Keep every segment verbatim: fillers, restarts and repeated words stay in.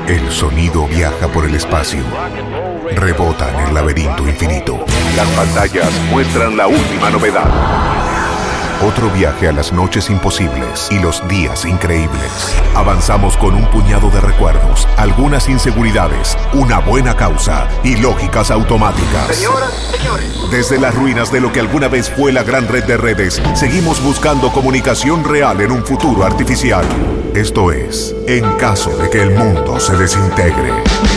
El sonido viaja por el espacio. Rebota en el laberinto infinito. Las pantallas muestran la última novedad. Otro viaje a las noches imposibles y los días increíbles. Avanzamos con un puñado de recuerdos, algunas inseguridades, una buena causa y lógicas automáticas. Señoras, señores. Desde las ruinas de lo que alguna vez fue la gran red de redes, seguimos buscando comunicación real en un futuro artificial. Esto es, en caso de que el mundo se desintegre.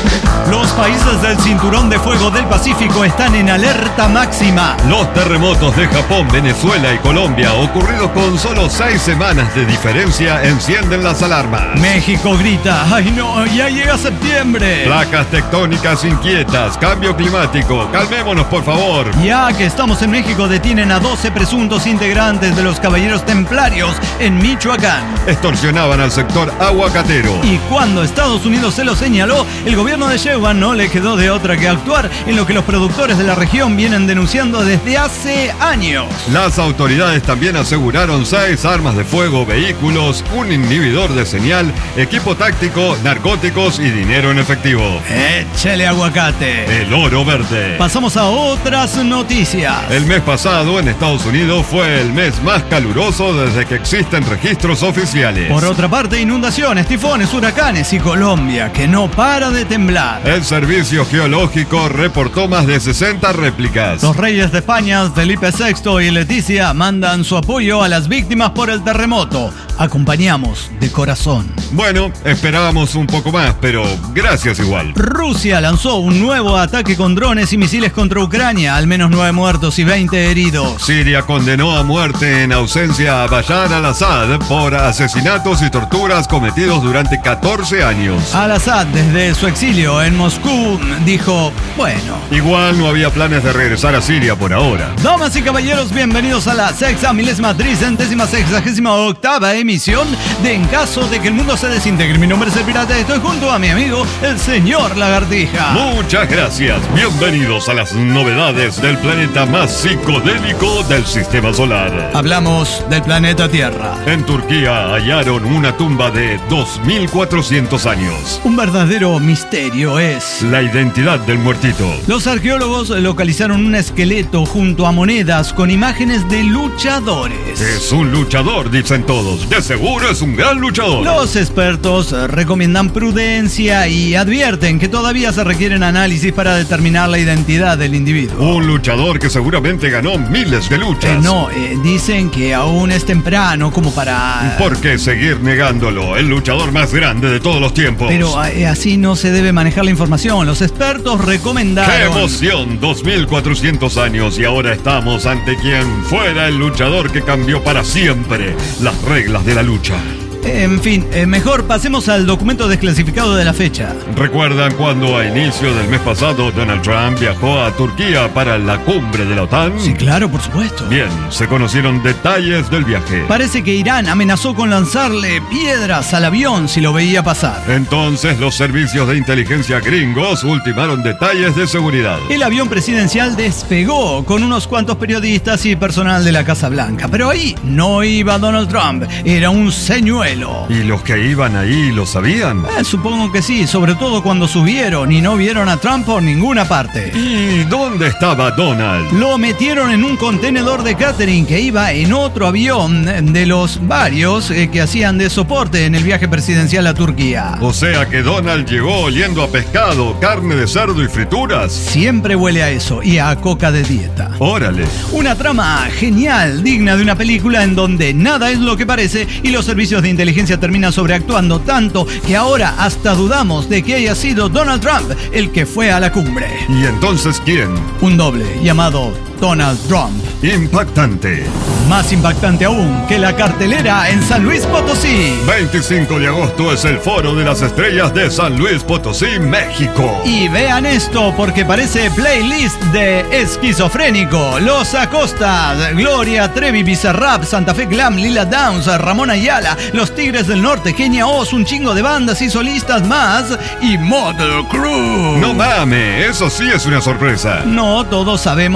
Los países del Cinturón de Fuego del Pacífico están en alerta máxima. Los terremotos de Japón, Venezuela y Colombia, ocurridos con solo seis semanas de diferencia, encienden las alarmas. México grita, ¡ay no, ya llega septiembre! Placas tectónicas inquietas, cambio climático, calmémonos por favor. Ya que estamos en México, detienen a doce presuntos integrantes de los Caballeros Templarios en Michoacán. Extorsionaban al sector aguacatero. Y cuando Estados Unidos se lo señaló, el gobierno de Sheinbaum no le quedó de otra que actuar en lo que los productores de la región vienen denunciando desde hace años. Las autoridades también aseguraron seis armas de fuego, vehículos, un inhibidor de señal, equipo táctico, narcóticos y dinero en efectivo. ¡Échale aguacate! El oro verde. Pasamos a otras noticias. El mes pasado en Estados Unidos fue el mes más caluroso desde que existen registros oficiales. Por otra parte, inundaciones, tifones, huracanes y Colombia, que no para de temblar. El Servicio Geológico reportó más de sesenta réplicas. Los reyes de España, Felipe sexto y Leticia, mandan su apoyo a las víctimas por el terremoto. Acompañamos de corazón. Bueno, esperábamos un poco más, pero gracias igual. Rusia lanzó un nuevo ataque con drones y misiles contra Ucrania, al menos nueve muertos y veinte heridos. Siria condenó a muerte en ausencia a Bashar al-Assad por asesinatos y torturas cometidos durante catorce años. Al-Assad, desde su exilio en Moscú, dijo, bueno. Igual no había planes de regresar a Siria por ahora. Damas y caballeros, bienvenidos a la sexta milésima tricentésima sexagésima octava emisión de En caso de que el mundo se desintegre. Mi nombre es el Pirata y estoy junto a mi amigo, el señor Lagartija. Muchas gracias. Bienvenidos a las novedades del planeta más psicodélico del sistema solar. Hablamos del planeta Tierra. En Turquía hallaron una tumba de dos mil cuatrocientos años. Un verdadero misterio es la identidad del muertito. Los arqueólogos localizaron un esqueleto junto a monedas con imágenes de luchadores. Es un luchador, dicen todos. De seguro es un gran luchador. Los expertos recomiendan prudencia y advierten que todavía se requieren análisis para determinar la identidad del individuo. Un luchador que seguramente ganó miles de luchas. Eh, no, eh, dicen que aún es temprano como para... ¿Por qué seguir negándolo? El luchador más grande de todos los tiempos. Pero eh, así no se debe manejar la información. Los expertos recomendaron... ¡Qué emoción! dos mil cuatrocientos años y ahora estamos ante quien fuera el luchador que cambió para siempre las reglas de la lucha. En fin, eh, mejor pasemos al documento desclasificado de la fecha. ¿Recuerdan cuando a inicio del mes pasado Donald Trump viajó a Turquía para la cumbre de la OTAN? Sí, claro, por supuesto. Bien, se conocieron detalles del viaje. Parece que Irán amenazó con lanzarle piedras al avión si lo veía pasar. Entonces los servicios de inteligencia gringos ultimaron detalles de seguridad. El avión presidencial despegó con unos cuantos periodistas y personal de la Casa Blanca. Pero ahí no iba Donald Trump, era un señuelo. ¿Y los que iban ahí lo sabían? Eh, supongo que sí, sobre todo cuando subieron y no vieron a Trump por ninguna parte. ¿Y dónde estaba Donald? Lo metieron en un contenedor de catering que iba en otro avión de los varios eh, que hacían de soporte en el viaje presidencial a Turquía. O sea que Donald llegó oliendo a pescado, carne de cerdo y frituras. Siempre huele a eso y a coca de dieta. Órale. Una trama genial, digna de una película en donde nada es lo que parece y los servicios de inteligencia termina sobreactuando tanto que ahora hasta dudamos de que haya sido Donald Trump el que fue a la cumbre. ¿Y entonces quién? Un doble llamado Donald Trump. Impactante. Más impactante aún que la cartelera en San Luis Potosí. veinticinco de agosto es el Foro de las Estrellas de San Luis Potosí, México. Y vean esto porque parece playlist de Esquizofrénico, Los Acostas, Gloria Trevi, Bizarrap, Santa Fe Glam, Lila Downs, Ramón Ayala, Los Tigres del Norte, Kenia Oz, un chingo de bandas y solistas más y Model Crew. No mames, eso sí es una sorpresa. No, todos sabemos que Model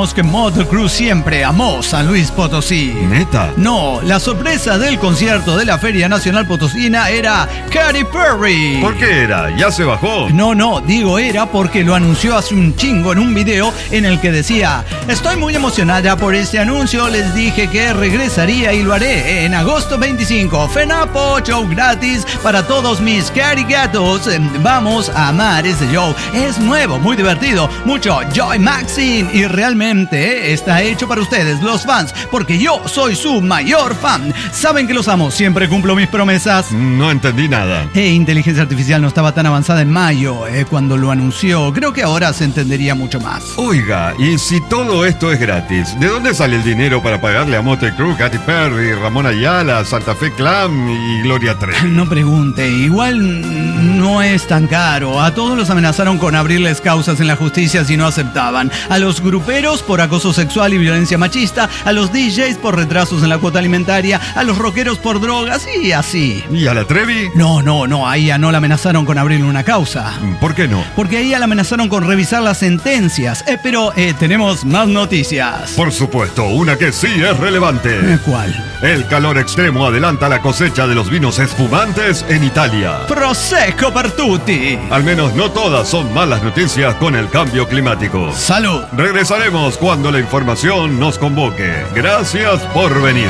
Motley Crue siempre amó San Luis Potosí. ¿Neta? No, la sorpresa del concierto de la Feria Nacional Potosina era Katy Perry. ¿Por qué era? ¿Ya se bajó? No, no, digo era porque lo anunció hace un chingo en un video en el que decía: estoy muy emocionada por este anuncio, les dije que regresaría y lo haré en agosto veinticinco. FENAPO, show gratis para todos mis carigatos. Vamos a amar ese show. Es nuevo, muy divertido, mucho Joy Maxine y realmente está hecho para ustedes, los fans, porque yo soy su mayor fan. Saben que los amo, siempre cumplo mis promesas. No entendí nada. Eh, inteligencia artificial no estaba tan avanzada en mayo eh, cuando lo anunció. Creo que ahora se entendería mucho más. Oiga, y si todo esto es gratis, ¿de dónde sale el dinero para pagarle a Motley Crue, Katy Perry, Ramón Ayala, Santa Fe Clan y Gloria Trevi? No pregunte, igual no es tan caro. A todos los amenazaron con abrirles causas en la justicia si no aceptaban. A los gruperos por acoso sexual y violencia machista, a los D Js por retrasos en la cuota alimentaria, a los rockeros por drogas y así. ¿Y a la Trevi? No, no, no, a ella no la amenazaron con abrirle una causa. ¿Por qué no? Porque a ella la amenazaron con revisar las sentencias. Eh, pero eh, tenemos más noticias. Por supuesto, una que sí es relevante. Eh, ¿Cuál? El calor extremo adelanta la cosecha de los vinos espumantes en Italia. Prosecco per tutti. Al menos no todas son malas noticias con el cambio climático. Salud. Regresaremos cuando la información nos convoque. Gracias por venir.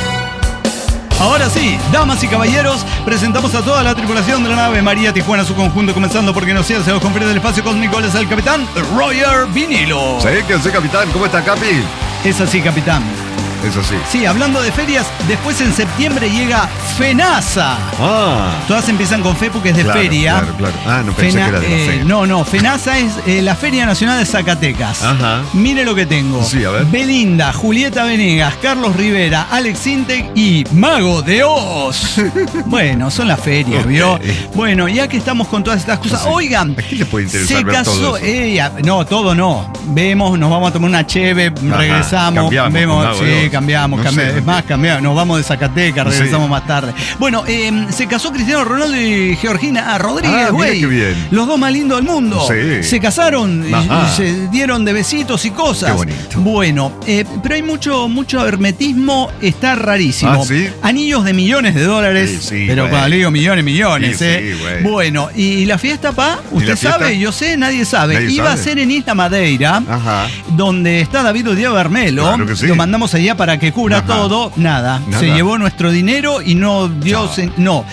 Ahora sí, damas y caballeros, presentamos a toda la tripulación de la nave María Tijuana, su conjunto, comenzando porque no sea, se los confiere del espacio cósmico, es el capitán Roger Vinilo. Sí, que sí, capitán. ¿Cómo está, Capi? Es así, capitán. Es así. Sí, hablando de ferias, después en septiembre llega FENASA. Ah. Todas empiezan con fe porque es de Claro, feria. claro, claro. Ah, no pensé Fena- que era de la eh, fe. No, no, FENASA es eh, la Feria Nacional de Zacatecas. Ajá. Mire lo que tengo. Sí, a ver. Belinda, Julieta Venegas, Carlos Rivera, Alex Intec y Mago de Oz. Bueno, son las ferias, Ok. ¿vio? Bueno, ya que estamos con todas estas cosas, Sí. oigan, ¿A quién le puede interesar se ver casó todo eso? ella, no, todo no. Vemos, nos vamos a tomar una cheve, regresamos, cambiamos vemos, con Mago de sí, Oz. cambiamos, No cambiamos. sé. Es más, cambiamos, nos vamos de Zacatecas, regresamos Sí. más tarde. Bueno, eh, se casó Cristiano Ronaldo y Georgina Rodríguez, Ah, mira güey. qué bien. Los dos más lindos del mundo. Sí. Se casaron, y- Ajá. y se dieron de besitos y cosas. Qué bonito. Bueno, eh, pero hay mucho, mucho hermetismo, está rarísimo. ¿Ah, sí? Anillos de millones de dólares, Sí, sí, pero güey. cuando le digo millones, millones, Sí, ¿eh? sí, güey. Bueno, ¿y la fiesta, pa? ¿Usted la fiesta? sabe? Yo sé, nadie sabe. Nadie Iba sabe. a ser en Isla Madeira, Ajá. donde está David Diego Bermelo. Claro que sí. Lo mandamos allá para que cubra Ajá. todo. Nada. Nada. Se llevó nuestro dinero y no dio. No. se- no.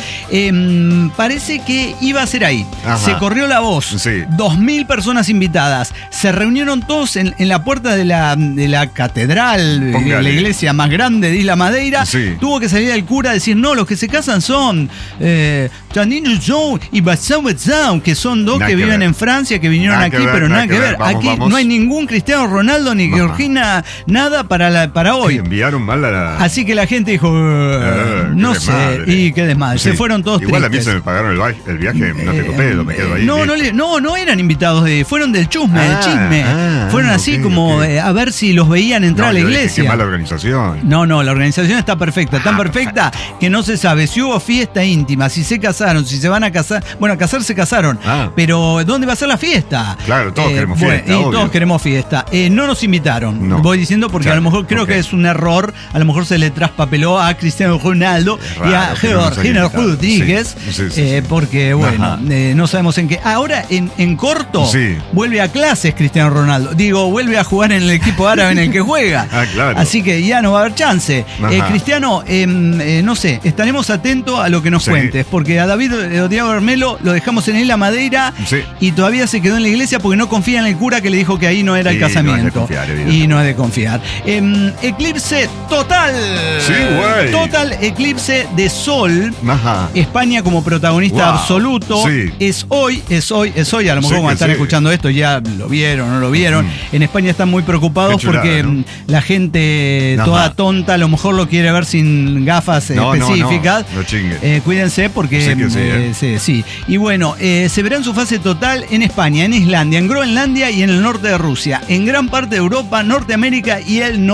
Em, parece que iba a ser ahí. Ajá. Se corrió la voz. Sí. Dos mil personas invitadas. Se reunieron todos en, en la puerta de la, de la catedral, de Póngale. la iglesia más grande de Isla Madeira. Sí. Tuvo que salir el cura a decir: no, los que se casan son eh, Janine Joe y Bassam Wetzau, que son dos Nada que que viven ver. en Francia, que vinieron Nada aquí, que ver, pero nada que ver. Vamos, Aquí vamos. no hay ningún Cristiano Ronaldo ni Ajá. Georgina, nada para, la, para Ay, hoy. enviaron mal a la... Así que la gente dijo: Ah, qué no sé, desmadre. y qué desmadre. Se Sí. fueron todos Igual a mí tristes. se me pagaron el, va- el viaje, no tengo pedo, me quedo ahí. No, no, listo. le- no, no eran invitados de, fueron del chusme, del Ah, chisme. ah, fueron ah, así ok, como ok. eh, a ver si los veían entrar No, a la yo dije, iglesia. Qué mala organización. No, no, la organización está perfecta, Ah, tan perfecta que no se sabe si hubo fiesta íntima, si se casaron, si se van a casar. Bueno, a casar se casaron, Ah. pero ¿dónde va a ser la fiesta? Claro, todos queremos bueno, fiesta, Y obvio. todos queremos fiesta. Eh, no nos invitaron, No. voy diciendo porque Claro, a lo mejor creo ok. que es un error, a lo mejor se le traspapeló a Cristiano Ronaldo Es y a raro que no nos haya Georgina invitado. Rodríguez, Sí, sí, sí, eh, sí. porque bueno, Ajá. eh, no sabemos en qué. Ahora en, en corto Sí. vuelve a clases Cristiano Ronaldo. Digo, vuelve a jugar en el equipo árabe en el que juega. Ah, claro. Así que ya no va a haber chance. Ajá. Eh, Cristiano, eh, eh, no sé, estaremos atentos a lo que nos Sí. cuentes, porque a David eh, Diego Bermelo lo dejamos en Isla Madeira Sí. y todavía se quedó en la iglesia porque no confía en el cura que le dijo que ahí no era el Sí, no es de casamiento. confiar, evidentemente. y no es de confiar. Em, eclipse total. Sí, güey. Total eclipse de sol. Ajá. España como protagonista Wow. absoluto. Sí. Es hoy, es hoy, es hoy. A lo mejor Sí, cuando que están sí. escuchando esto ya lo vieron, no lo vieron. Ujú. En España están muy preocupados Qué chulada, porque ¿no? mm, la gente Ajá. toda tonta a lo mejor lo quiere ver sin gafas eh, No, no, no, específicas. no chingue. Eh, cuídense porque Sé que sí, eh, ¿eh? sí, sí. Y bueno, eh, se verá en su fase total en España, en Islandia, en Groenlandia y en el norte de Rusia, en gran parte de Europa, Norteamérica y el noreste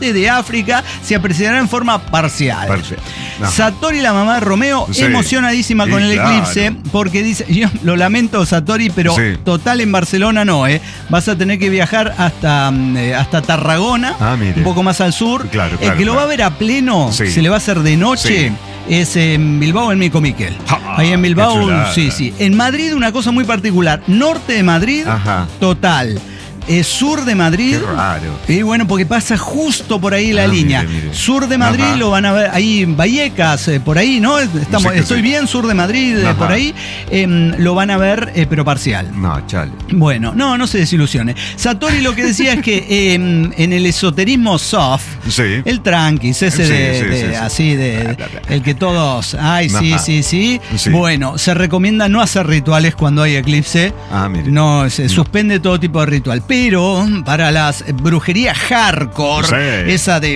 norte de África se apreciará en forma parcial. Parcial. Ajá. Satori, la mamá de Romeo, Sí. emocionadísima Sí, con el claro. eclipse, porque dice, yo lo lamento, Satori, pero Sí. total en Barcelona no, ¿eh? Vas a tener que viajar hasta, mm, eh, hasta Tarragona, Ah, mire. un poco más al sur. Claro, El claro, que lo claro. va a ver a pleno, Sí. se le va a hacer de noche. Sí. Es en Bilbao, en Mico Miquel. Ja, Ahí en qué Bilbao, chulada. sí, sí. En Madrid, una cosa muy particular. Norte de Madrid, Ajá. total. Eh, sur de Madrid. Qué raro. Y bueno, porque pasa justo por ahí la Ah, línea. mire, mire. Sur de Madrid Ajá. lo van a ver ahí en Vallecas, eh, por ahí, ¿no? Estamos, Sí que estoy sí. bien, sur de Madrid, eh, Ajá. por ahí. Em, lo van a ver, eh, pero parcial. No, chale. Bueno, no, no se desilusione. Satori lo que decía es que em, en el esoterismo soft, Sí. el tranquis, ese Sí, de, sí, de- sí, sí. así de, Bla, bla, bla. el que todos, ay, sí, Ajá. sí, sí, Sí. Bueno, se recomienda no hacer rituales cuando hay eclipse. Ah, mire. No, se suspende todo tipo de ritual. Pero para las brujerías hardcore, Sí. esa de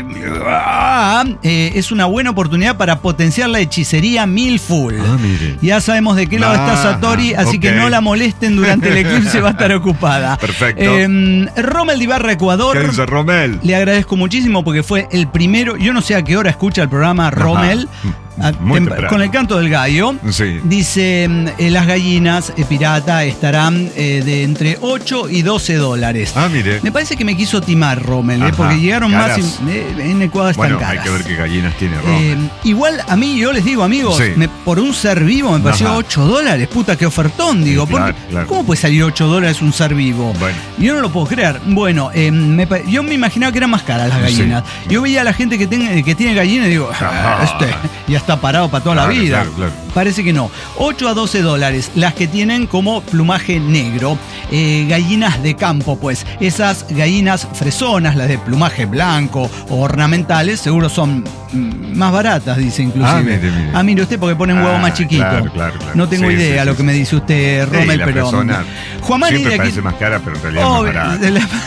ah, eh, es una buena oportunidad para potenciar la hechicería mil full. Ah, mire. Ya sabemos de qué lado está Ajá, Satori, así que ok. no la molesten durante el eclipse, va a estar ocupada. Perfecto. Eh, Rommel de Ibarra, Ecuador. ¿Qué dice Romel? Le agradezco muchísimo porque fue el primero. Yo no sé a qué hora escucha el programa Rommel. a- Muy tem- temprano. con el canto del gallo. Sí. Dice: mm, eh, las gallinas eh, pirata estarán eh, de entre ocho y doce dólares. Ah, mire. Me parece que me quiso timar Rommel, eh, Ajá, porque llegaron caras. más. y- eh, en Ecuador están Bueno, caras. hay que ver qué gallinas tiene Eh, Romel. igual a mí, yo les digo, amigos, Sí. me- por un ser vivo me pareció Ajá. ocho dólares. Puta, qué ofertón, digo. Sí, claro, porque- claro. ¿Cómo puede salir ocho dólares un ser vivo? Bueno. Yo no lo puedo creer. Bueno, eh, me pa- yo me imaginaba que eran más caras las gallinas. Sí. Yo veía a la gente que, tenga- que tiene gallinas y digo, Ajá. "Ah, este ya está parado para toda Claro, la vida. claro, claro. Parece que no. ocho a doce dólares. Las que tienen como plumaje negro. Eh, gallinas de campo, pues. Esas gallinas fresonas, las de plumaje blanco o ornamentales, seguro son mm, más baratas, dice inclusive. Ah, mire, mire. Ah, mire usted, porque ponen huevo Ah, más chiquito. claro, claro, claro. No tengo Sí, idea sí, lo sí, que sí. me dice usted, Sí, Rommel, la pero. persona Juan Mari siempre de aquí. parece más cara, pero en realidad es Obvio, más barata. de la-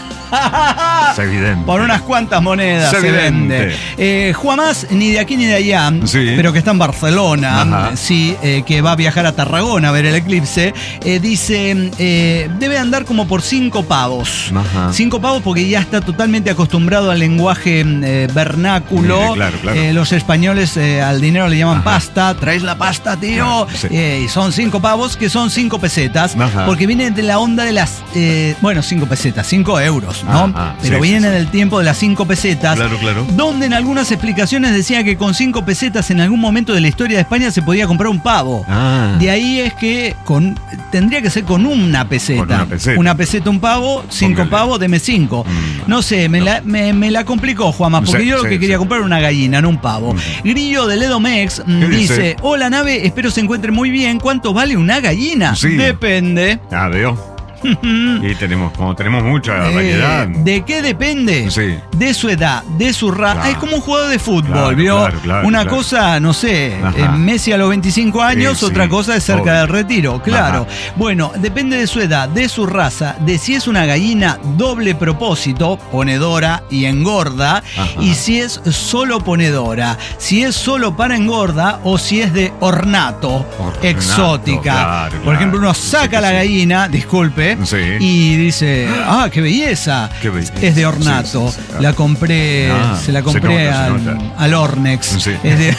Es evidente. Por unas cuantas monedas Es se evidente. vende. Eh, Juan Más, ni de aquí ni de allá, Sí. pero que está en Barcelona, Ajá. sí, eh, que va a viajar a Tarragona a ver el eclipse, eh, dice, eh, debe andar como por cinco pavos. Ajá. Cinco pavos porque ya está totalmente acostumbrado al lenguaje eh, vernáculo. Mire, claro, claro. Eh, los españoles eh, al dinero le llaman Ajá. pasta. ¿Traes la pasta, tío? Ah, sí. Eh, y son cinco pavos que son cinco pesetas. Ajá. Porque viene de la onda de las, eh, bueno, cinco pesetas, cinco euros, ¿no? Ajá, Pero sí, viene sí, sí. del tiempo de las cinco pesetas. Claro, claro. Donde en algunas explicaciones decía que con cinco pesetas en algún momento de la historia de España se podía comprar un pavo. Ah. De ahí es que con, tendría que ser con una peseta. Con una peseta. Una peseta, un pavo, cinco Póngale. pavos, deme cinco. Mm, no sé, me, no. La, me, me la complicó, Juanma, porque Sí, yo lo sí, que quería sí. comprar era una gallina, no un pavo. Mm. Grillo de Ledomex mm, ¿Qué dice, dice? hola nave, espero se encuentre muy bien. ¿Cuánto vale una gallina? Sí. Depende. Ah, veo. Y tenemos, como tenemos mucha Eh, variedad. ¿De qué depende? Sí. De su edad, de su raza. Claro. Es como un jugador de fútbol, Claro, ¿vio? claro, claro, Una claro. cosa, no sé, Ajá. eh, Messi a los veinticinco años, Sí, otra sí, cosa es cerca obvio. del retiro, claro. Ajá. Bueno, depende de su edad, de su raza, de si es una gallina doble propósito, ponedora y engorda, Ajá. y si es solo ponedora, si es solo para engorda o si es de ornato, Ornato, exótica. claro, Por claro. ejemplo, uno Sí, saca que la sí. gallina, disculpe, Sí. y dice, ah, qué belleza. Qué belleza. Es de ornato. Sí, sí, sí. La compré, Ah, se la se compré nota, se al, nota. al Ornex. Sí. Es, de-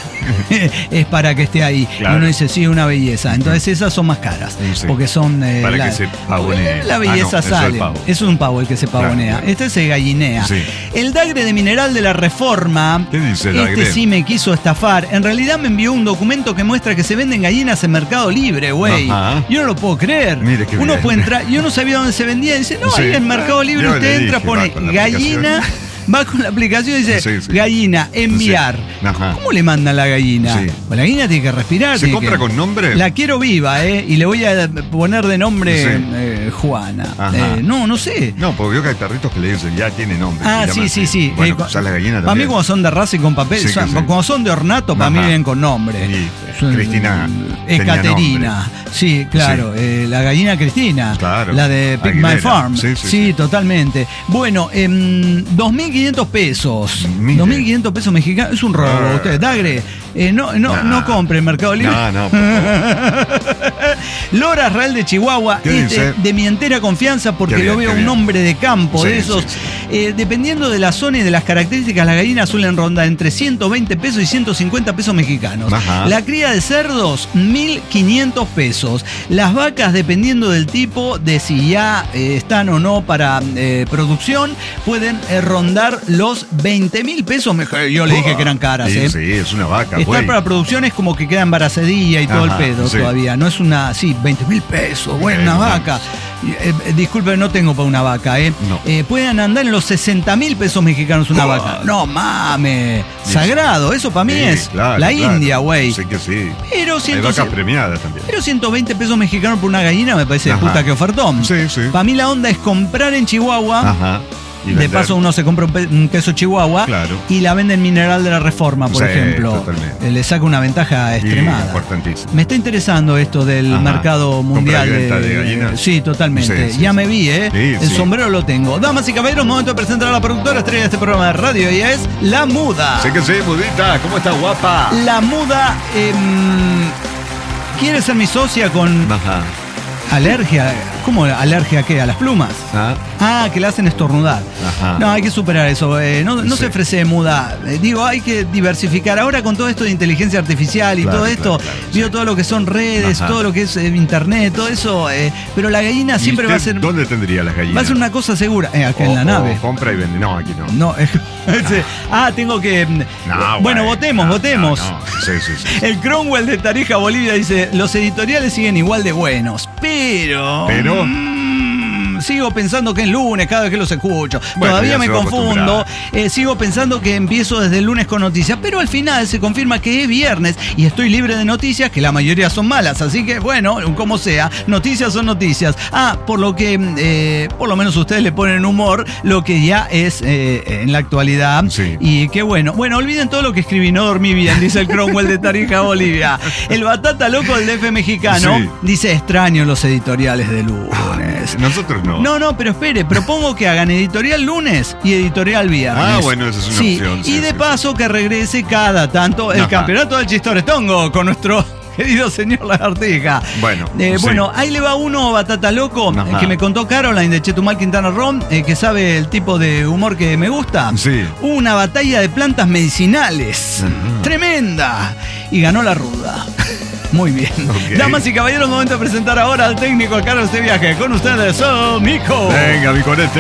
es para que esté ahí. Claro. Y uno dice, sí, una belleza. Entonces esas son más caras. Sí. Porque son. eh, Para la, que se pavonee. La Ah, belleza no, eso es sale. el pavo. Es un pavo el que se pavonea. Claro. Este se gallinea. Sí. El Dagre de Mineral de la Reforma. ¿Qué dice el Este Dagre? sí me quiso estafar. En realidad me envió un documento que muestra que se venden gallinas en Mercado Libre, güey. Ajá. Yo no lo puedo creer. Mire qué Uno bien. puede entrar. Yo no sabía dónde se vendía. Dice, no, Sí. ahí en Mercado Libre Yo usted le entra, dije, pone va con la gallina. aplicación. Va con la aplicación y dice, Sí, sí. gallina, enviar. Sí. Ajá. ¿Cómo le mandan la gallina? Sí. Pues la gallina tiene que respirar. ¿Se tiene compra que- con nombre? La quiero viva, ¿eh? Y le voy a poner de nombre Sí. eh, Juana. Ajá. Eh, no, no sé. No, porque veo que hay perritos que le dicen, ya tiene nombre. Ah, se sí, llama sí, así. sí. Bueno, Eh, pues ya la gallina para mí, también. como son de raza y con papel, Sí, que son- sí. como son de ornato, para mí Ajá. vienen con nombre. Y, eh, Son- Cristina tenía Ecaterina. Sí, claro. eh, la gallina Cristina. Claro. La de Pick My Aguilera. Farm. Sí, sí, sí. totalmente. Bueno, em, dos mil quinientos pesos. Mire. dos mil quinientos pesos mexicanos. Es un robo. Ah. Usted, Dagre, eh, no, no, Nah. no compre en Mercado Libre. No, no, por favor. Lora Real de Chihuahua, ¿Qué este, dice? de mi entera confianza porque Qué bien, lo veo qué un bien. hombre de campo, Sí, de esos. sí, sí. Eh, dependiendo de la zona y de las características, las gallinas suelen rondar entre ciento veinte pesos y ciento cincuenta pesos mexicanos. Ajá. La cría de cerdos, mil quinientos pesos. Las vacas, dependiendo del tipo, de si ya eh, están o no para eh, producción, pueden eh, rondar los veinte mil pesos. Yo le dije que eran caras, sí, ¿eh? Sí, es una vaca, Estar güey. para producción es como que queda embarazadilla y todo Ajá, el pedo sí. todavía. No es una, sí, veinte mil pesos, bueno, una Eh, vaca. Eh, eh, disculpe, no tengo para una vaca, ¿eh? No. Eh, pueden andar en los sesenta mil pesos mexicanos una Oh. vaca. No mames, sagrado, eso para mí Sí, es claro, la claro. India, güey. Sí que sí. Pero, Hay ciento, vacas premiadas también. pero ciento veinte pesos mexicanos por una gallina me parece de Ajá. puta que ofertón. Sí, sí. Para mí la onda es comprar en Chihuahua. Ajá. Y De vender. paso uno se compra un, pe- un queso Chihuahua Claro. y la vende en Mineral de la Reforma, por Sí, ejemplo. totalmente. Eh, Le saca una ventaja Y extremada. importantísimo. Me está interesando esto del Ajá. mercado mundial. ¿Compra y venta de gallinas? Sí, totalmente. Sí, sí, ya sí. me vi, ¿eh? Sí, El sí. sombrero lo tengo. Damas y caballeros, momento de presentar a la productora estrella de este programa de radio. Ella es La Muda. Sí que sí, Mudita. ¿Cómo estás, guapa? La Muda em, quiere ser mi socia con Ajá. alergia. ¿Cómo alergia a qué? ¿A las plumas? Ah, Ah, que la hacen estornudar. Ajá. No, hay que superar eso. eh, no no Sí. se ofrece muda. Eh, digo, hay que diversificar. Ahora con todo esto de inteligencia artificial y Claro, todo esto, claro, claro, digo, sí. todo lo que son redes, Ajá. todo lo que es eh, internet, todo eso. eh, pero la gallina ¿Y siempre va a usted ser. ¿Dónde tendría las gallinas? Va a ser una cosa segura. Eh, acá O- en la o nave. compra y vende. No, aquí no. No, es- ese- ah, tengo que. No, bueno, güey, votemos, no, votemos. no, no. Sí, sí, sí. El Cromwell de Tarija, Bolivia, dice: los editoriales siguen igual de buenos, pero. Pero. mm, sigo pensando que es lunes cada vez que los escucho. Bueno, Todavía ya me se va a confundo. acostumbrar. Eh, sigo pensando que empiezo desde el lunes con noticias, pero al final se confirma que es viernes y estoy libre de noticias, que la mayoría son malas. Así que, bueno, como sea, noticias son noticias. Ah, por lo que, eh, por lo menos ustedes le ponen humor, lo que ya es eh, en la actualidad. Sí. Y qué bueno. Bueno, olviden todo lo que escribí, no dormí bien, dice el Cromwell de Tarija, Bolivia. El Batata Loco del D F mexicano Sí. dice: extraño los editoriales de lunes. Nosotros no. No, no, pero espere, propongo que hagan editorial lunes y editorial viernes. Ah, bueno, esa es una Sí, opción, sí, y de sí, paso que regrese cada tanto el Ajá. campeonato del Chistoretongo con nuestro querido señor Lagartija. Bueno, Eh, sí. bueno, ahí le va uno, Batata Loco, Ajá. eh, que me contó Caroline de Chetumal, Quintana Roo, eh, que sabe el tipo de humor que me gusta. Sí. Una batalla de plantas medicinales. Ajá. Tremenda. Y ganó la ruda. Muy bien. Ok. Damas y caballeros, momento de presentar ahora al técnico a cargo de este viaje. Con ustedes, son Mico. Venga, mi conete.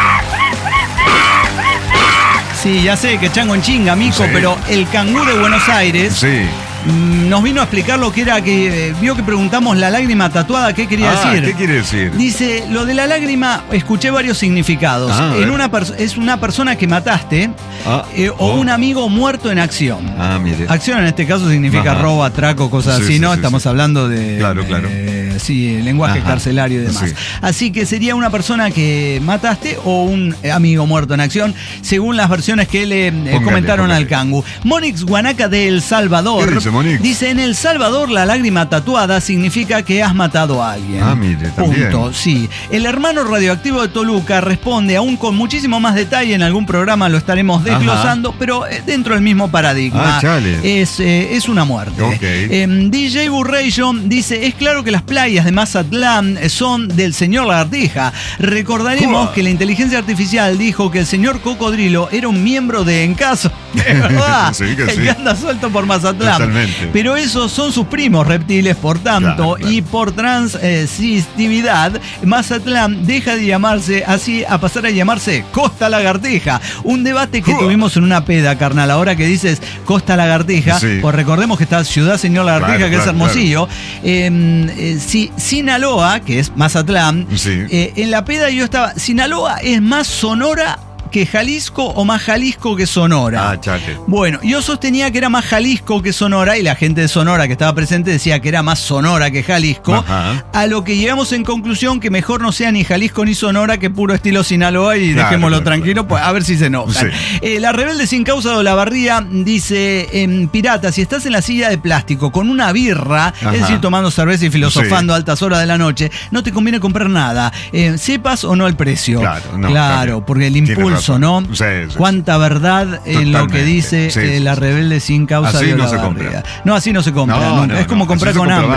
Sí, ya sé que chango en chinga, Mico, Sí. pero el cangú de Buenos Aires Sí. mm, nos vino a explicar lo que era, que eh, vio que preguntamos la lágrima tatuada, ¿qué quería Ah, decir? ¿qué quiere decir? Dice, lo de la lágrima, escuché varios significados. Ah, a en ver. una pers- es una persona que mataste Ah, eh, o oh. un amigo muerto en acción. Ah, mire. Acción en este caso significa Ajá. robo, atraco, cosas Sí, así, sí, ¿no? sí, Estamos sí. hablando de... Claro, claro. eh, sí, lenguaje Ajá. carcelario y demás. Sí. Así que sería una persona que mataste o un eh, amigo muerto en acción, según las versiones que le eh, Póngale, comentaron póngale. al Cangu. Monix Guanaca de El Salvador. ¿Qué dice, Monix? Dice, en El Salvador la lágrima tatuada significa que has matado a alguien. Ah, mire, también. Punto, sí. El hermano radioactivo de Toluca responde, aún con muchísimo más detalle, en algún programa lo estaremos desglosando, pero eh, dentro del mismo paradigma. Ah, chale. Es, eh, es una muerte. Ok. Eh, D J Burreyo dice, es claro que las playas de Mazatlán eh, son del señor Lagartija. Recordaremos Uah. que la inteligencia artificial dijo que el señor Cocodrilo era un miembro de Encaso. Es verdad. Sí, que el sí. que anda suelto por Mazatlán. Totalmente. Pero esos son sus primos reptiles, por tanto, Claro, claro. y por transistividad, Mazatlán deja de llamarse así a pasar a llamarse Costa Lagartija. Un debate que Uah. tuvimos en una peda, carnal. Ahora que dices Costa Lagartija, Sí. pues recordemos que está Ciudad Señor Lagartija, Claro, que es claro, Hermosillo. Eh, eh, si- Sinaloa, que es Mazatlán, Sí. eh, en la peda yo estaba. Sinaloa es más Sonora que Jalisco o más Jalisco que Sonora. Ah, chate. Bueno, yo sostenía que era más Jalisco que Sonora y la gente de Sonora que estaba presente decía que era más Sonora que Jalisco. Ajá. A lo que llegamos en conclusión que mejor no sea ni Jalisco ni Sonora que puro estilo Sinaloa y Claro, dejémoslo claro, tranquilo, pues a ver si se enojan. Sí. Eh, la rebelde sin causa de Olavarría dice, en Pirata, si estás en la silla de plástico con una birra, Ajá. es decir, tomando cerveza y filosofando a altas horas de la noche, no te conviene comprar nada. Eh, sepas o no el precio. Claro, no, Claro, también. porque el Tiene impulso, razón. ¿no? Sí, sí, Cuánta verdad en lo que Totalmente. dice Sí, eh, sí, la sí. rebelde sin causa Así de no se Olavarría. compra. No, así no se compra. No, nunca. no, es como no, comprar así se con compra hambre. mal.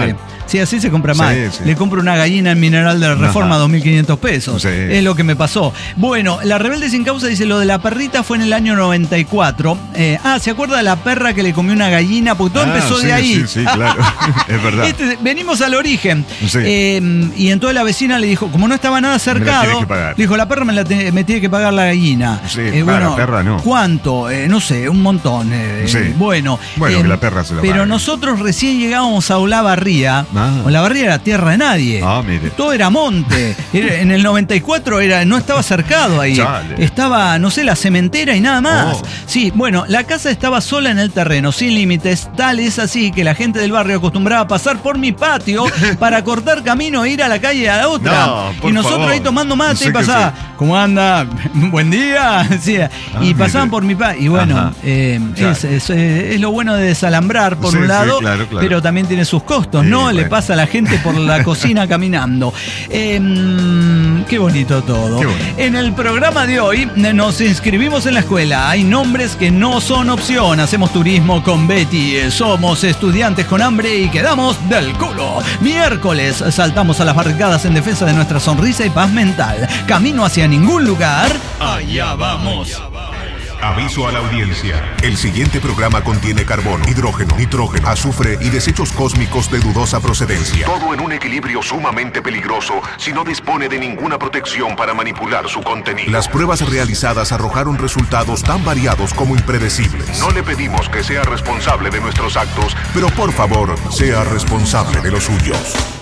Sí, así se compra mal. Sí, sí. Le compro una gallina en Mineral de Reforma a dos mil quinientos pesos. Sí. Es lo que me pasó. Bueno, la Rebelde Sin Causa dice, lo de la perrita fue en el año noventa y cuatro. Eh, ah, ¿se acuerda de la perra que le comió una gallina? Porque todo Ah, empezó sí, de ahí. Sí, sí, claro. Es verdad. Este, venimos al origen. Sí. Eh, y entonces la vecina le dijo, como no estaba nada cercado, tienes que pagar. le dijo, la perra me, la te- me tiene que pagar la gallina. Sí, Eh, para bueno, la perra no. ¿Cuánto? Eh, no sé, un montón. Eh, Sí. Bueno, Bueno, eh, que la perra se la pero pague. nosotros recién llegábamos a Olavarría. Ah. Olavarría era tierra de nadie. Ah, mire. Todo era monte. Era- en el noventa y cuatro era, no estaba cercado ahí. Chale. Estaba, no sé, la cementera y nada más. Oh. Sí, bueno, la casa estaba sola en el terreno, sin límites. Tal es así que la gente del barrio acostumbraba a pasar por mi patio para cortar camino e ir a la calle a la otra. No, por y nosotros favor. ahí tomando mate Sé y que pasaba, ¿cómo anda? Buen día. Sí, y pasaban mire. por mi patio. Y bueno, Ajá. eh, Claro. es, es- es lo bueno de desalambrar por Sí, un sí, lado, claro, claro. pero también tiene sus costos. Sí, no le bueno. pasa a la gente por la cocina caminando. Eh, qué bonito todo. Qué bonito. En el programa de hoy eh, nos inscribimos en la escuela. Hay nombres que no son opción. Hacemos turismo con Betty. Eh, Somos estudiantes con hambre y quedamos del culo. Miércoles saltamos a las barricadas en defensa de nuestra sonrisa y paz mental. Camino hacia ningún lugar. Allá vamos. Aviso a la audiencia. El siguiente programa contiene carbono, hidrógeno, nitrógeno, azufre y desechos cósmicos de dudosa procedencia. Todo en un equilibrio sumamente peligroso si no dispone de ninguna protección para manipular su contenido. Las pruebas realizadas arrojaron resultados tan variados como impredecibles. No le pedimos que sea responsable de nuestros actos, Pero por favor, sea responsable de los suyos.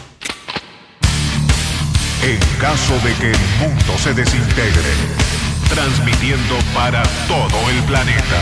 En caso de que el mundo se desintegre, transmitiendo para todo el planeta.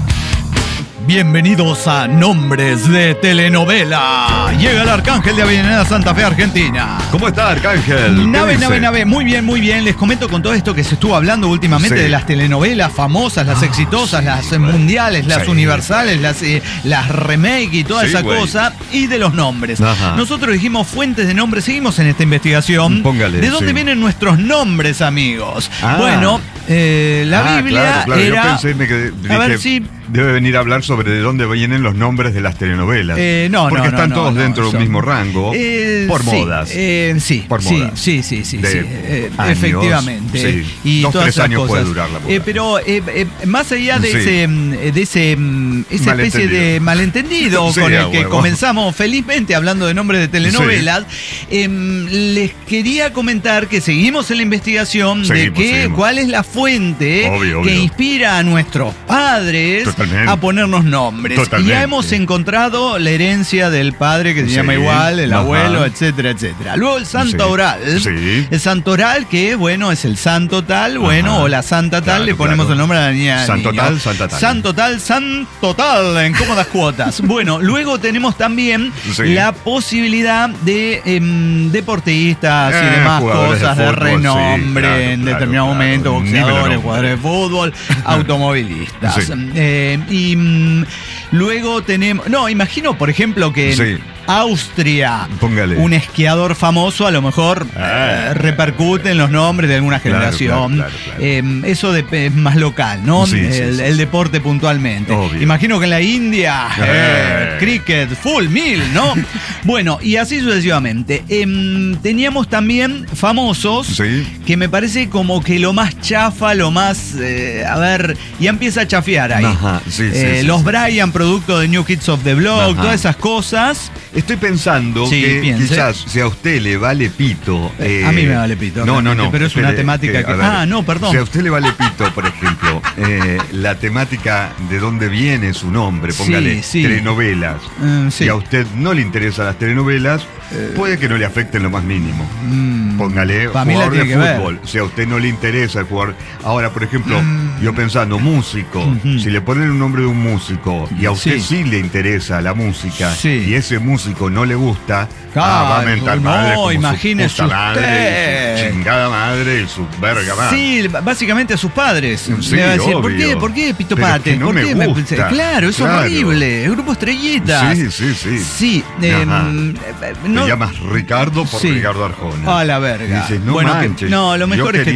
Bienvenidos a Nombres de Telenovela. Llega el Arcángel de Avenida Santa Fe, Argentina. ¿Cómo está, Arcángel? ¿Qué Nave, dice? nave, nave, muy bien, muy bien. Les comento con todo esto que se estuvo hablando últimamente Sí. de las telenovelas famosas, las exitosas, las eh, mundiales, las Sí. universales, las, eh, las remake y toda Sí, esa güey. cosa, y de los nombres. Ajá. Nosotros dijimos fuentes de nombres, seguimos en esta investigación. Póngale, ¿De dónde sí. vienen nuestros nombres, amigos? Ah. Bueno, eh, la Ah, Biblia claro, claro. era... Yo pensé, me quedé, A ver, dije, sí. debe venir a hablar sobre de dónde vienen los nombres de las telenovelas. Eh, no, Porque no, no, están no, todos no, dentro de son- un mismo rango. Eh, por sí, modas. eh, sí, Por sí, modas. sí, sí, sí, De sí, eh, años, efectivamente. sí. Y Dos, todas tres esas años cosas. puede durar la moda. Eh, pero eh, eh, más allá de Sí. ese, mm, de ese, mm, esa especie de malentendido Sí, con a el que huevo. comenzamos felizmente hablando de nombres de telenovelas, em, les quería comentar que seguimos en la investigación de Seguimos, que seguimos. cuál es la fuente Obvio, que obvio. inspira a nuestros padres Totalmente. a ponernos nombres. Totalmente. Y ya hemos encontrado la herencia del padre que se Sí. llama igual, el Ajá. abuelo, etcétera, etcétera. Luego el santo Sí. oral. Sí. El santo oral que, bueno, es el santo tal, bueno, Ajá. o la santa tal, Claro, le ponemos claro. el nombre a la niña. al Santo niño. tal, santa tal. Santo tal, santo tal, en cómodas cuotas. Bueno, luego tenemos también Sí. la posibilidad de em, deportistas y Eh, demás jugadores de cosas de, fútbol, sí, renombre claro, en claro, determinado claro. momento, Ni me lo boxeadores, nombre. jugadores de fútbol, automovilistas. Sí. Eh, y mm, luego tenemos. No, imagino, por ejemplo, que en Sí. Austria, Póngale. un esquiador famoso a lo mejor Ah. eh, repercute en los nombres de alguna Claro, generación. claro, claro, claro. Eh, eso de- es más local, ¿no? Sí, sí, el, sí, el sí. deporte puntualmente. Obvio. Imagino que en la India, eh, Eh. cricket, full mil, ¿no? Bueno, y así sucesivamente. Em, teníamos también famosos Sí. que me parece como que lo más chafa, lo más. eh, a ver, ya empieza a chafear ahí. Ajá, sí, sí, Eh, sí, los sí. Brian, producto de New Kids of the Block, Ajá. todas esas cosas. Estoy pensando Sí, que piense. quizás si a usted le vale pito. Eh, a mí me vale pito, No, no, realmente, no. pero es una temática a que- ver, ah, no, perdón. Si a usted le vale pito, por ejemplo, eh, la temática de dónde viene su nombre, póngale Sí, sí. telenovelas. Mm, sí. Si a usted no le interesan las telenovelas, puede que no le afecten lo más mínimo. Mm, Póngale pa' mí la jugador de tiene que ver. fútbol. Si a usted no le interesa el jugador. Ahora, por ejemplo, Mm. yo pensando, músico. Ujú. Si le ponen un nombre de un músico y a usted Sí. sí, le interesa la música Sí. y ese músico no le gusta, Claro, ah, va a mentar no, madre como imagínese su puta madre, y usted. su chingada madre y su verga madre. Sí, básicamente a sus padres. Sí, Le va a decir, ¿por obvio. qué? ¿Por qué Pito Pero Pate? que no ¿Por me qué gusta. Claro, es Claro. horrible. El grupo Estrellitas. Sí, sí, sí. Sí, em, Ajá. eh, Te no. llamas Ricardo por Sí. Ricardo Arjona. A la verga. Dices, no Bueno, que- manches. no, lo mejor yo es que- quería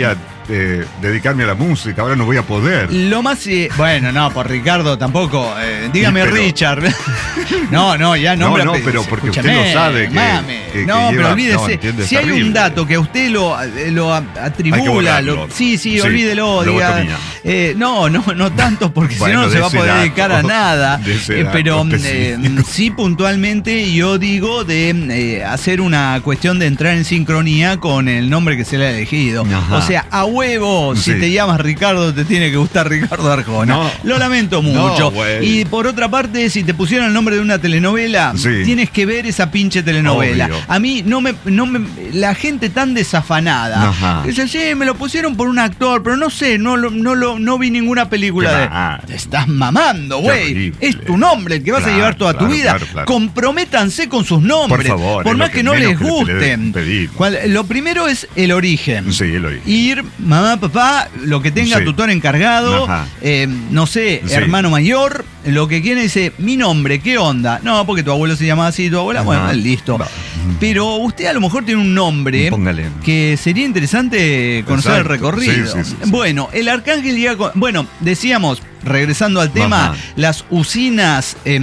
eh, dedicarme a la música, ahora no voy a poder. Lo más... Eh, bueno, no, por Ricardo tampoco. Eh, dígame pero, Richard. no, no, ya nombra... No, no, pero porque escúchame, usted lo sabe que... Mame. que, que no, lleva, pero olvídese. No, entiende, si hay terrible. un dato que a usted lo, lo atribula... Lo, sí, sí, sí, olvídelo. Diga, eh, no, no, no tanto, porque bueno, si no, no se va a poder dato, dedicar a nada. Eh, pero eh, sí, puntualmente yo digo de eh, hacer una cuestión de entrar en sincronía con el nombre que se le ha elegido. Ajá. O sea, a huevo, sí. Si te llamas Ricardo, te tiene que gustar Ricardo Arjona. No. Lo lamento mucho. No, y por otra parte, si te pusieron el nombre de una telenovela, sí. Tienes que ver esa pinche telenovela. Obvio. A mí no me, no me... La gente tan desafanada. Ajá. Dice, sí, me lo pusieron por un actor, pero no sé, no, no, no, no vi ninguna película de... Te estás mamando, güey. Es tu nombre el que vas claro, a llevar toda claro, tu vida. Claro, claro. Comprométanse con sus nombres. Por favor. Por más que, que no les gusten. Cual, lo primero es el origen. Sí, el origen. Ir, mamá, papá, lo que tenga sí. Tutor encargado, eh, no sé, sí. Hermano mayor, lo que quiera, dice, mi nombre, ¿qué onda? No, porque tu abuelo se llama así, tu abuela, ajá. Bueno, listo. Va. Pero usted a lo mejor tiene un nombre Póngale. Que sería interesante conocer exacto. El recorrido. Sí, sí, sí, sí. Bueno, el arcángel llega con, bueno, decíamos, regresando al tema, ajá. Las usinas eh,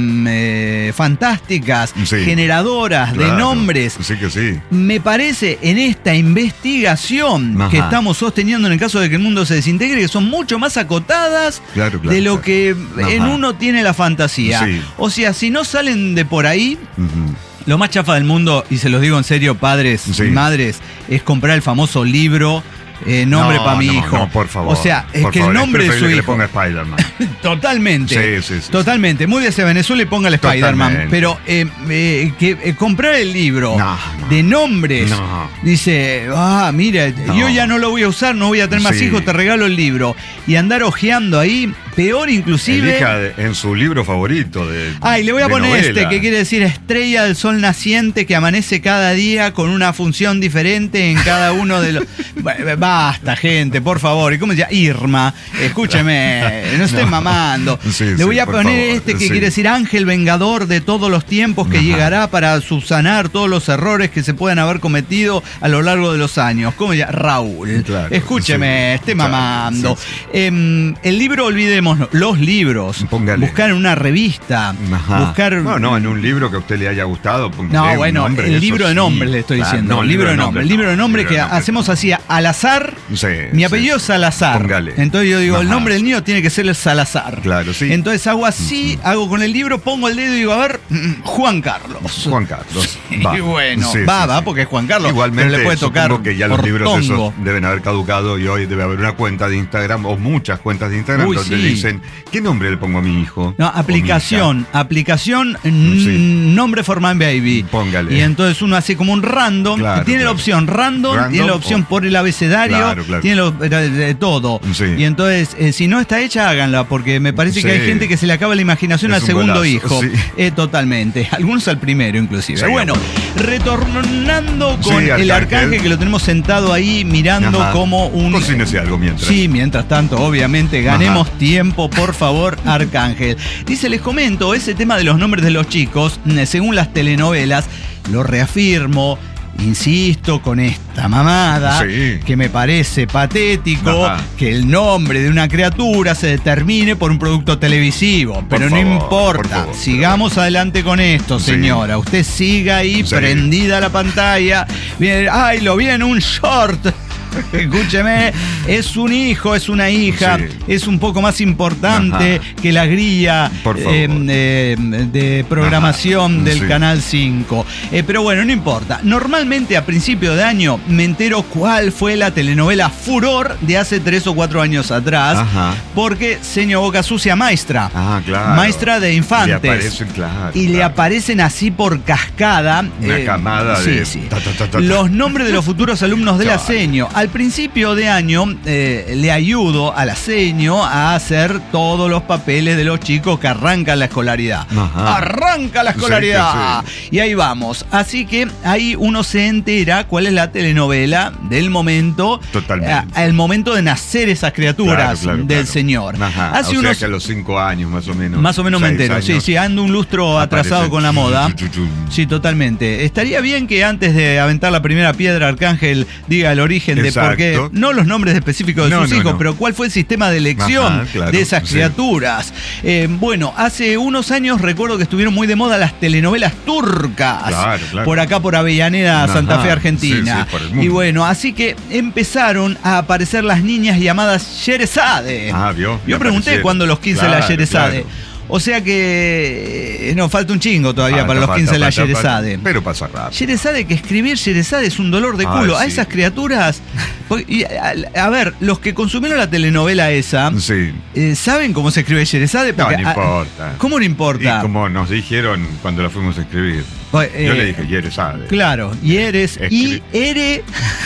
eh, fantásticas, sí. Generadoras claro. De nombres. Sí que sí. Me parece en esta investigación ajá. Que estamos sosteniendo en el caso de que el mundo se desintegre, que son mucho más acotadas claro, claro, de lo claro. Que ajá. En uno tiene la fantasía. Sí. O sea, si no salen de por ahí... Uh-huh. Lo más chafa del mundo, y se los digo en serio, padres sí. Y madres, es comprar el famoso libro eh, Nombre no, para mi no, hijo. No, por favor. O sea, es por que favor, el nombre es de su que hijo. Le ponga Spider-Man. Totalmente. Sí, sí, sí. Totalmente. Muy hacia Venezuela y póngale Spider-Man. Pero eh, eh, que eh, comprar el libro no, no, de nombres, no. Dice, ah, mira, no. Yo ya no lo voy a usar, no voy a tener más sí. Hijos, te regalo el libro. Y andar hojeando ahí, peor inclusive. Elija en su libro favorito de Ay, le voy a poner novela. Este, que quiere decir Estrella del Sol Naciente, que amanece cada día con una función diferente en cada uno de los... Basta, gente, por favor. ¿Y cómo se llama? Irma, escúcheme, no estén no. Mamando. Sí, le voy sí, a poner favor. Este que sí. Quiere decir Ángel Vengador de todos los tiempos, que ajá. Llegará para subsanar todos los errores que se puedan haber cometido a lo largo de los años. ¿Cómo se llama? Raúl. Claro, escúcheme, sí. Esté mamando. Sí, sí. Eh, el libro, olvidemos, los libros. Póngale. Buscar en una revista. Ajá. Buscar. No, no, en un libro que a usted le haya gustado. No, bueno, nombre, el libro de nombres sí. Le estoy claro, diciendo. No, el libro de nombres. El libro de nombres que nombre. Hacemos así al azar. Sí, mi apellido sí. Es Salazar. Póngale. Entonces yo digo, ajá. El nombre del niño tiene que ser el Salazar. Claro, sí. Entonces hago así, uh-huh. Hago con el libro, pongo el dedo y digo, a ver, Juan Carlos. Juan Carlos. Sí, va. Y bueno, sí, va, sí, va, sí. Porque es Juan Carlos. Igualmente, pero le puede tocar que ya los libros esos deben haber caducado y hoy debe haber una cuenta de Instagram o muchas cuentas de Instagram Uy, donde sí. Dicen, ¿qué nombre le pongo a mi hijo? No, aplicación, aplicación, sí. Nombre for my baby. Póngale. Y entonces uno hace como un random, claro, tiene claro. La opción random, random, tiene la opción o... por el abecedario, claro, claro. Tiene lo, de, de todo. Sí. Y entonces, eh, si no está hecha, háganla, porque me parece sí. Que hay gente que se le acaba la imaginación es al segundo golazo. Hijo. Sí. Eh, totalmente. Algunos al primero, inclusive. Sí, bueno, retornando con sí, el arcángel, que lo tenemos sentado ahí mirando ajá. Como un. Cocínese algo mientras. Sí, mientras tanto, obviamente, ganemos ajá. Tiempo, por favor, arcángel. Dice, les comento, ese tema de los nombres de los chicos, según las telenovelas, lo reafirmo. Insisto con esta mamada sí. Que me parece patético ajá. Que el nombre de una criatura se determine por un producto televisivo. Por pero favor, no importa, favor, sigamos pero... adelante con esto, señora. Sí. Usted siga ahí sí. Prendida a la pantalla. Viene, ay, lo vi en un short. Escúcheme, es un hijo, es una hija, sí. Es un poco más importante ajá. Que la grilla eh, eh, de programación ajá. Del sí. Canal cinco. Eh, pero bueno, no importa. Normalmente a principio de año me entero cuál fue la telenovela furor de hace tres o cuatro años atrás. Ajá. Porque señor Boca Sucia Maestra. Ah, claro. Maestra de Infantes. Le aparecen, claro, y claro. Le aparecen así por cascada. Una eh, camada sí, de... Sí. Ta, ta, ta, ta, ta. Los nombres de los futuros alumnos de la seño. Al principio de año eh, le ayudo a la seño a hacer todos los papeles de los chicos que arrancan la escolaridad. Ajá. Arranca la escolaridad. Sí, sí. Y ahí vamos. Así que ahí uno se entera cuál es la telenovela del momento. Totalmente. El momento de nacer esas criaturas claro, claro, del claro. Señor. Ajá. Hace o unos, sea que a los cinco años más o menos. Más o menos me entero. Sí, sí, ando un lustro atrasado aparece. Con la moda. Sí, totalmente. Estaría bien que antes de aventar la primera piedra, Arcángel diga el origen de Exacto. porque no los nombres específicos de No, sus no, hijos, no. pero cuál fue el sistema de elección Ajá, claro, de esas sí. criaturas. Eh, bueno, hace unos años recuerdo que estuvieron muy de moda las telenovelas turcas. Claro, claro. Por acá, por Avellaneda, Ajá, Santa Fe, sí, Argentina. sí, por el mundo. Y bueno, así que empezaron a aparecer las niñas llamadas Sherezade. Ah, vio. Yo Ya pregunté aparecieron. cuándo los quince de la Claro, Sherezade. claro. O sea que eh, nos falta un chingo todavía Falta, para los falta, quince de la falta, Sherezade. falta. Pero pasa rápido. Sherezade, que escribir Sherezade es un dolor de Ay, culo. A sí. esas criaturas. porque- y, a, a ver, los que consumieron la telenovela esa, Sí. eh, ¿saben cómo se escribe Sherezade? No, Porque, no a- importa. ¿Cómo no Y importa? como nos dijeron cuando la fuimos a escribir. Eh, Yo le dije, y eres Sade. Claro, y eres, y Escri- eres,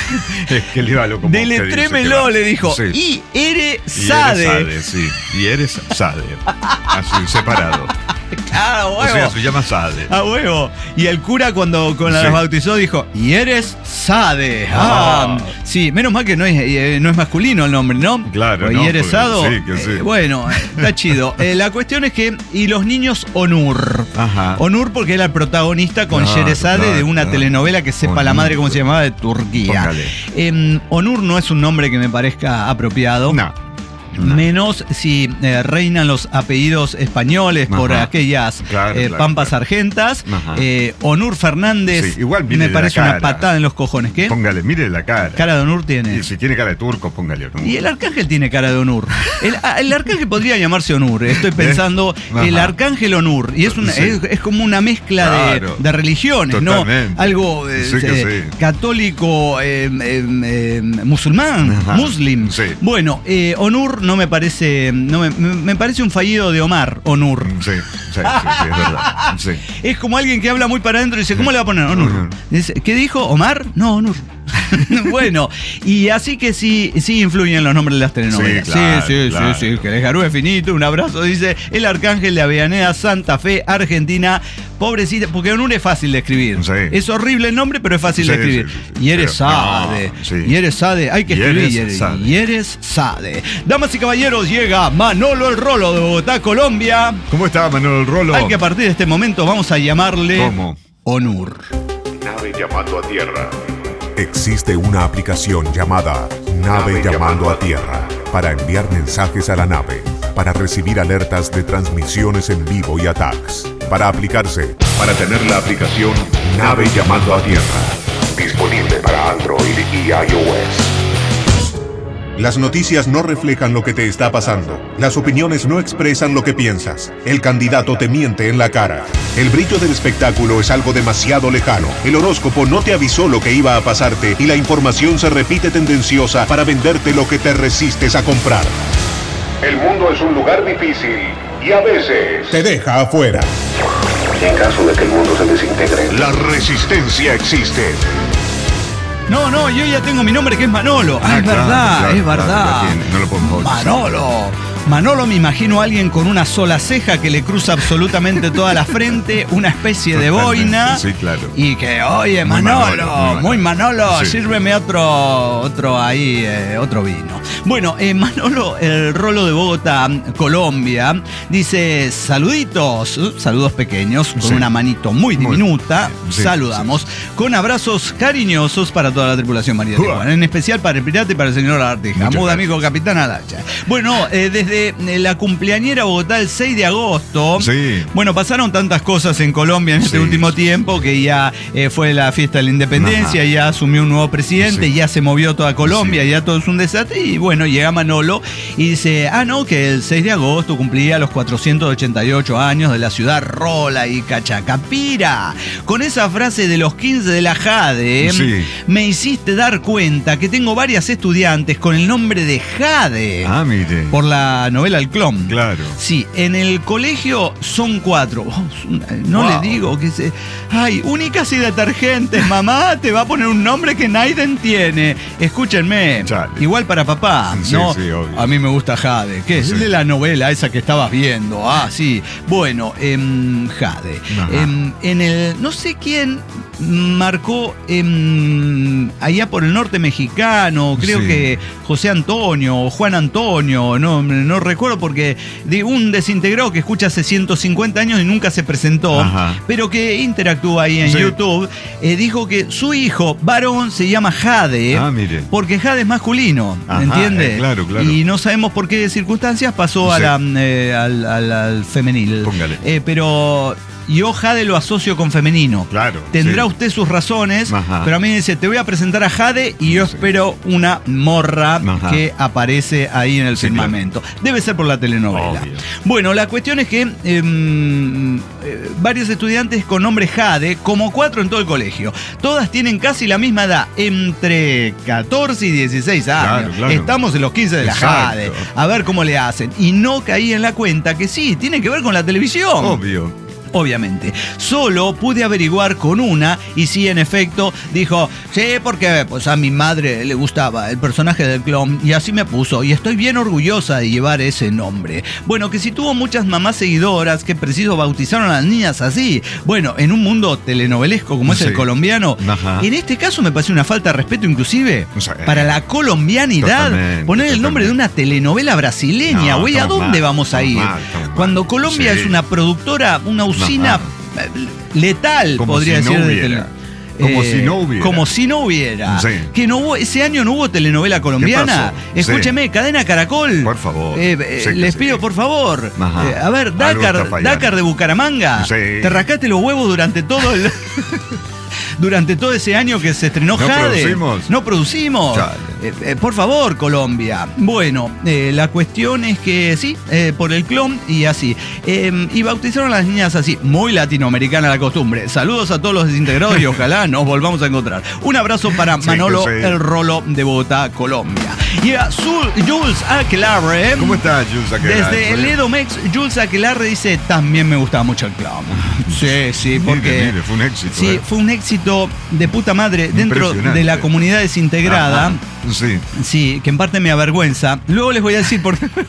Es que le iba lo como deletrémelo, usted dice le dijo, que va. Sí. y eres Y Sade. eres Sade, sí. Y eres Sade. Así, separado. Ah, O huevo. sea, se llama Sade. A huevo. Y el cura cuando con la Sí. bautizó dijo, y eres Sade. Ah, Ah. sí, menos mal que no es, eh, no es masculino el nombre, ¿no? Claro, O no, Y eres porque- Sado. sí, que sí. Eh, bueno, eh, está chido. Eh, la cuestión es que, y los niños Onur. Ajá. Onur porque era el protagonista con Claro, Sherezade claro, de una claro. telenovela que sepa la Onur. madre cómo se llamaba, de Turquía. Póngale. Eh, Onur no es un nombre que me parezca apropiado. No. No. Menos si eh, reinan los apellidos españoles por Ajá. aquellas Claro, eh, claro, pampas claro. argentas. Ajá. Eh, Onur Fernández Sí, igual mire me la parece una cara. patada en los cojones. ¿Qué? Póngale, mire la cara. Cara de Onur tiene. Y si tiene cara de turco, póngale. ¿no? Y el arcángel tiene cara de Onur. El, ah, el arcángel podría llamarse Onur. Estoy pensando, Ajá. el arcángel Onur. Y es, una, Sí. es, es como una mezcla de, Claro. de religiones, Totalmente. ¿no? Algo eh, Sí que eh, sí. católico, eh, eh, eh, musulmán, Ajá. muslim. Sí. Bueno, eh, Onur no me parece. No me, me- me parece un fallido de Omar, Onur. Sí, sí, sí, sí, es verdad. Sí. Es como alguien que habla muy para adentro y dice, ¿cómo le va a poner? Onur. Onur. Dice, ¿qué dijo? ¿Omar? No, Onur. Bueno, y así que sí, sí influyen los nombres de las telenovelas. Sí, claro, sí, sí, claro. sí, sí. Que les garúe finito, un abrazo, dice el arcángel de Avellaneda, Santa Fe, Argentina. Pobrecita, porque Onur es fácil de escribir. Sí. Es horrible el nombre, pero es fácil Sí, de escribir. sí, sí, sí. Y eres Pero, Sade. no, sí. Y eres Sade. Hay que Y escribir. eres y eres Sade. y eres Sade. Damas y caballeros, llega Manolo el Rolo de Bogotá, Colombia. ¿Cómo está Manuel Rolo? Al que a partir de este momento vamos a llamarle ¿Cómo? Onur. Nave llamando a tierra. Existe una aplicación llamada Nave Llamando a Tierra para enviar mensajes a la nave, para recibir alertas de transmisiones en vivo y ataques. Para aplicarse, Para tener la aplicación Nave llamando a tierra. Disponible para Android y iOS. las noticias no reflejan lo que te está pasando. Las opiniones no expresan lo que piensas. El candidato te miente en la cara. El brillo del espectáculo es algo demasiado lejano. El horóscopo no te avisó lo que iba a pasarte y la información se repite tendenciosa para venderte lo que te resistes a comprar. El mundo es un lugar difícil y a veces, Te deja afuera. en caso de que el mundo se desintegre, la resistencia existe. No, no, yo ya tengo mi nombre que es Manolo. Ah, Ah, es claro, verdad, claro, es claro, verdad. lo tiene, no lo podemos bautizar. Manolo. Manolo, me imagino a alguien con una sola ceja que le cruza absolutamente toda la frente, una especie de Totalmente, boina. sí, claro. Y que, oye, Muy Manolo, Manolo, muy Manolo, Manolo. Sí. sírveme otro, otro ahí, eh, otro vino. Bueno, eh, Manolo, el Rolo de Bogotá, Colombia, dice saluditos, uh, saludos pequeños, con Sí. una manito muy Muy diminuta. bien, sí, Saludamos con abrazos cariñosos para toda la tripulación María de Uah. Tijuana, en especial para el pirata y para el señor Artija. Muchas Muda, gracias. amigo capitán Alacha. Bueno, eh, desde eh, la cumpleañera Bogotá el seis de agosto. Sí. Bueno, pasaron tantas cosas en Colombia en este Sí, último sí. tiempo que ya eh, fue la fiesta de la independencia, Ajá. ya asumió un nuevo presidente, Sí. ya se movió toda Colombia, Sí. ya todo es un desastre. Y bueno, llega Manolo y dice, ah, no, que el seis de agosto cumplía los cuatrocientos ochenta y ocho años de la ciudad Rola y Cachacapira. Con esa frase de los quince de la Jade, Sí. me hiciste dar cuenta que tengo varias estudiantes con el nombre de Jade. Ah, mire. Por la novela El Clon. Claro. Sí, en el colegio son cuatro. Oh, no Wow. le digo que se. Ay, únicas y detergentes, mamá, te va a poner un nombre que Naiden tiene. Escúchenme. Chale. Igual para papá. Sí, ¿no? sí, obvio. A mí me gusta Jade. ¿Qué es? Sí. De la novela esa que estabas viendo. Ah, sí. Bueno, em, Jade. Ajá. Em, en el. No sé quién. marcó eh, allá por el norte mexicano, creo Sí. que José Antonio o Juan Antonio, no, no recuerdo porque de un desintegrado que escucha hace ciento cincuenta años y nunca se presentó, Ajá. pero que interactúa ahí en Sí. YouTube, eh, dijo que su hijo varón se llama Jade, Ah, mire. porque Jade es masculino, Ajá, ¿entiende? eh, claro, claro. Y no sabemos por qué circunstancias pasó a Sí. la, eh, al, al- al femenil. Póngale. Eh, pero yo Jade lo asocio con femenino. Claro, Tendrá sí. usted sus razones, Ajá. pero a mí me dice, te voy a presentar a Jade y yo Sí. espero una morra Ajá. que aparece ahí en el Sí, firmamento. Debe ser por la telenovela. Obvio. Bueno, la cuestión es que em, eh, varios estudiantes con nombre Jade, como cuatro en todo el colegio, todas tienen casi la misma edad, entre catorce y dieciséis años. Claro, claro. Estamos en los quince de la Exacto. Jade. A ver cómo le hacen. Y no caí en la cuenta que sí, tiene que ver con la televisión. Obvio. Obviamente. Solo pude averiguar con una y sí, en efecto, dijo, sí, porque pues a mi madre le gustaba el personaje del clon y así me puso y estoy bien orgullosa de llevar ese nombre. Bueno, que si tuvo muchas mamás seguidoras que preciso bautizaron a las niñas así. Bueno, en un mundo telenovelesco como es Sí. el colombiano, Ajá. en este caso me parece una falta de respeto inclusive O sea, para la colombianidad. totalmente, Poner el nombre de totalmente. una telenovela brasileña, No, güey, ¿a estamos dónde mal, vamos a estamos ir? mal, estamos mal. Cuando Colombia Sí. es una productora, una usina Ajá. eh, letal, Como podría si no decir. de hubiera. tele- Como si no hubiera. Como si no hubiera. Sí. Que no hubo, ese año no hubo telenovela colombiana. ¿Qué pasó? Escúcheme, Sí. Cadena Caracol. Por favor. Eh, eh, Sí que les sí. pido, por favor. Ajá. Eh, a ver, Algo está Dakar, fallando. Dakar de Bucaramanga. Sí. Te rascaste los huevos durante todo el. Durante todo ese año que se estrenó ¿No Jade. producimos? No producimos. Chale. Eh, eh, por favor, Colombia. Bueno, eh, la cuestión es que sí, eh, por el clon y así. Eh, y bautizaron a las niñas así, muy latinoamericana la costumbre. Saludos a todos los desintegrados y ojalá nos volvamos a encontrar. Un abrazo para Sí, Manolo que sí. El Rolo de Bogotá, Colombia. Y a Zul- Jules Aquelarre. ¿Cómo está, Jules Aquelarre? Desde el Edomex, Jules Aquelarre dice, también me gustaba mucho el clown. Sí, sí, porque... Mire, mire, fue un éxito. Sí, eh. fue un éxito de puta madre dentro Impresionante. de la comunidad desintegrada. Ajá. Sí. Sí, que en parte me avergüenza. Luego les voy a decir por qué.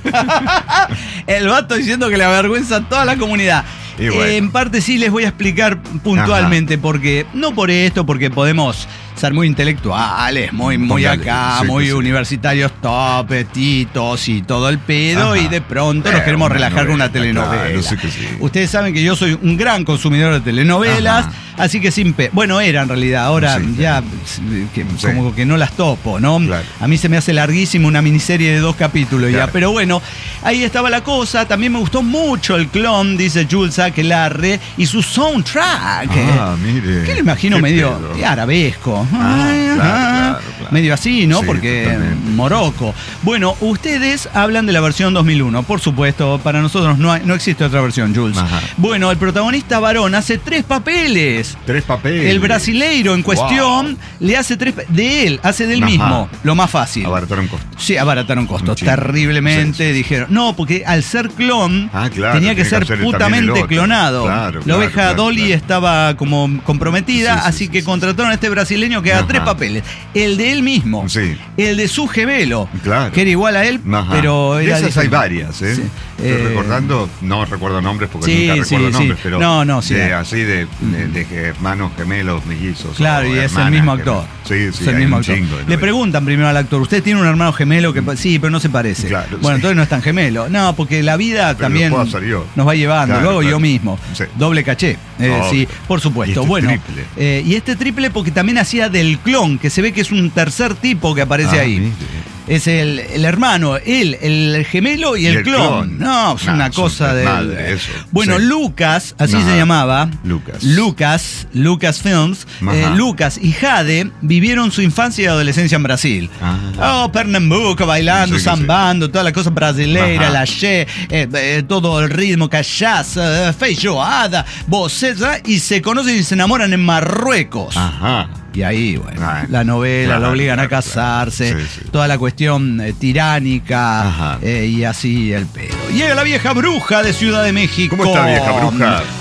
El vato diciendo que le avergüenza a toda la comunidad. Y bueno. Eh, en parte sí les voy a explicar puntualmente porque, no por esto, porque podemos ser muy intelectuales, muy, muy Póngale, acá, sí, muy que sí. universitarios top, titos y todo el pedo, Ajá. y de pronto nos Eh, queremos una relajar con una novela, telenovela. claro, sí que sí. Ustedes saben que yo soy un gran consumidor de telenovelas, Ajá. así que sin pe... Bueno, era en realidad, ahora Sí, ya que, Sí. como que no las topo, ¿no? Claro. A mí se me hace larguísimo una miniserie de dos capítulos ya, Claro. pero bueno, ahí estaba la cosa. También me gustó mucho el clon, dice Jules Aquelarre, y su soundtrack. Ah, mire. Que lo imagino Qué medio pedo. arabesco. Ah, Ay, claro, ajá. claro, claro. Medio así, ¿no? Sí, Porque totalmente. Morocco. Bueno, ustedes hablan de la versión dos mil uno, por supuesto. Para nosotros no, hay- no existe otra versión, Jules. Ajá. Bueno, el protagonista varón hace tres papeles. Tres papeles. El brasileiro en cuestión Wow. le hace tres pa- de él, hace del Ajá. mismo, lo más fácil. Abarataron costo. Sí, abarataron costos Un chingo. terriblemente. Sí, sí, sí. Dijeron, no, porque al ser clon, Ah, claro, tenía que tiene que ser hacer también el putamente otro. clonado. Claro, la claro, oveja claro, Dolly claro. estaba como comprometida, Sí, sí, así sí, que sí, contrataron a este brasileño que haga Ajá. tres papeles. El de él mismo, Sí. el de su gemelo, Claro. que era igual a él, Ajá. pero De era esas hay diferente. varias, ¿eh? Sí. Estoy Eh, recordando, no recuerdo nombres porque sí, nunca sí, recuerdo sí. nombres, pero No, no, sí. de, así de, de, de que hermanos gemelos, mellizos. Claro, o y es el hermanas mismo gemelas. actor. Sí, sí, es el hay mismo un actor. chingo de Le novelas. preguntan primero al actor, ¿usted tiene un hermano gemelo que pa- sí, pero no se parece? Claro, bueno, sí. entonces no es tan gemelo. No, porque la vida Pero también lo puedo hacer yo. nos va llevando. Claro, Luego claro. yo mismo. Sí. Doble caché. Eh, Obvio. sí, por supuesto. Y este bueno, triple. eh, y este triple porque también hacía del clon, que se ve que es un tercer tipo que aparece Ah, ahí. mire. Es el, el hermano, él, el gemelo y el, Y el clon. clon. No, es Nah, una es un cosa de. desmadre eso. Bueno, Sí. Lucas, así Ajá. se llamaba. Lucas. Lucas, Lucas Films. Ajá. eh, Lucas y Jade vivieron su infancia y adolescencia en Brasil. Ah. Oh, Pernambuco, bailando, Sí, que zambando, toda la cosa brasileira, Ajá. la che, eh, eh, todo el ritmo, cachaza, eh, feijoada, boceta, y se conocen y se enamoran en Marruecos. Ajá. Y ahí, bueno, Ah, la novela, claro, la obligan a claro, casarse, claro. Sí, sí. toda la cuestión eh, tiránica, Ajá. eh, y así el pedo. Llega la vieja bruja de Ciudad de México. ¿Cómo está, vieja bruja?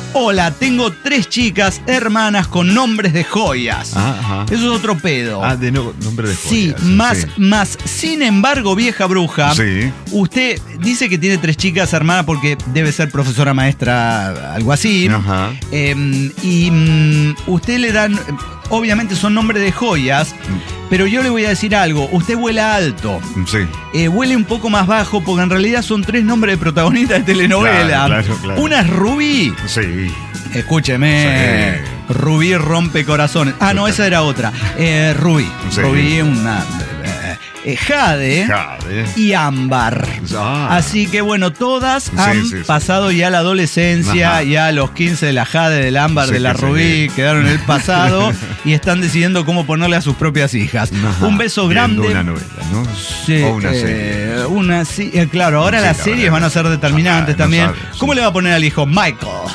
Hola, tengo tres chicas hermanas con nombres de joyas. Ajá. Eso es otro pedo. Ah, de no, nombre de joyas. Sí, más, más. Sin embargo, vieja bruja, sí. Usted dice que tiene tres chicas hermanas porque debe ser profesora maestra, algo así. Ajá. Eh, y mm, usted le dan, obviamente son nombres de joyas, pero yo le voy a decir algo. Usted vuela alto. Sí. Eh, vuele un poco más bajo porque en realidad son tres nombres de protagonistas de telenovela. Claro, claro, claro. Una es Rubí. Sí. Escúcheme. Sí. Rubí rompe corazones. Ah, no, esa era otra. Eh, Rubí. Sí. Rubí, una. Eh, Jade, Jade y Ámbar. Ah. Así que bueno, todas Sí, han sí, sí. pasado ya la adolescencia, Ajá. ya los quince de la Jade, del Ámbar, Sí, de la que Rubí, sí. quedaron en el pasado y están decidiendo cómo ponerle a sus propias hijas. Ajá. Un beso Viendo grande. una novela, ¿no? Sí, O una eh, serie. Una, sí, eh, claro, ahora Sí, las la series verdad. van a ser determinantes Ajá, no también. sabes, ¿Cómo sí. le va a poner al hijo? Michael.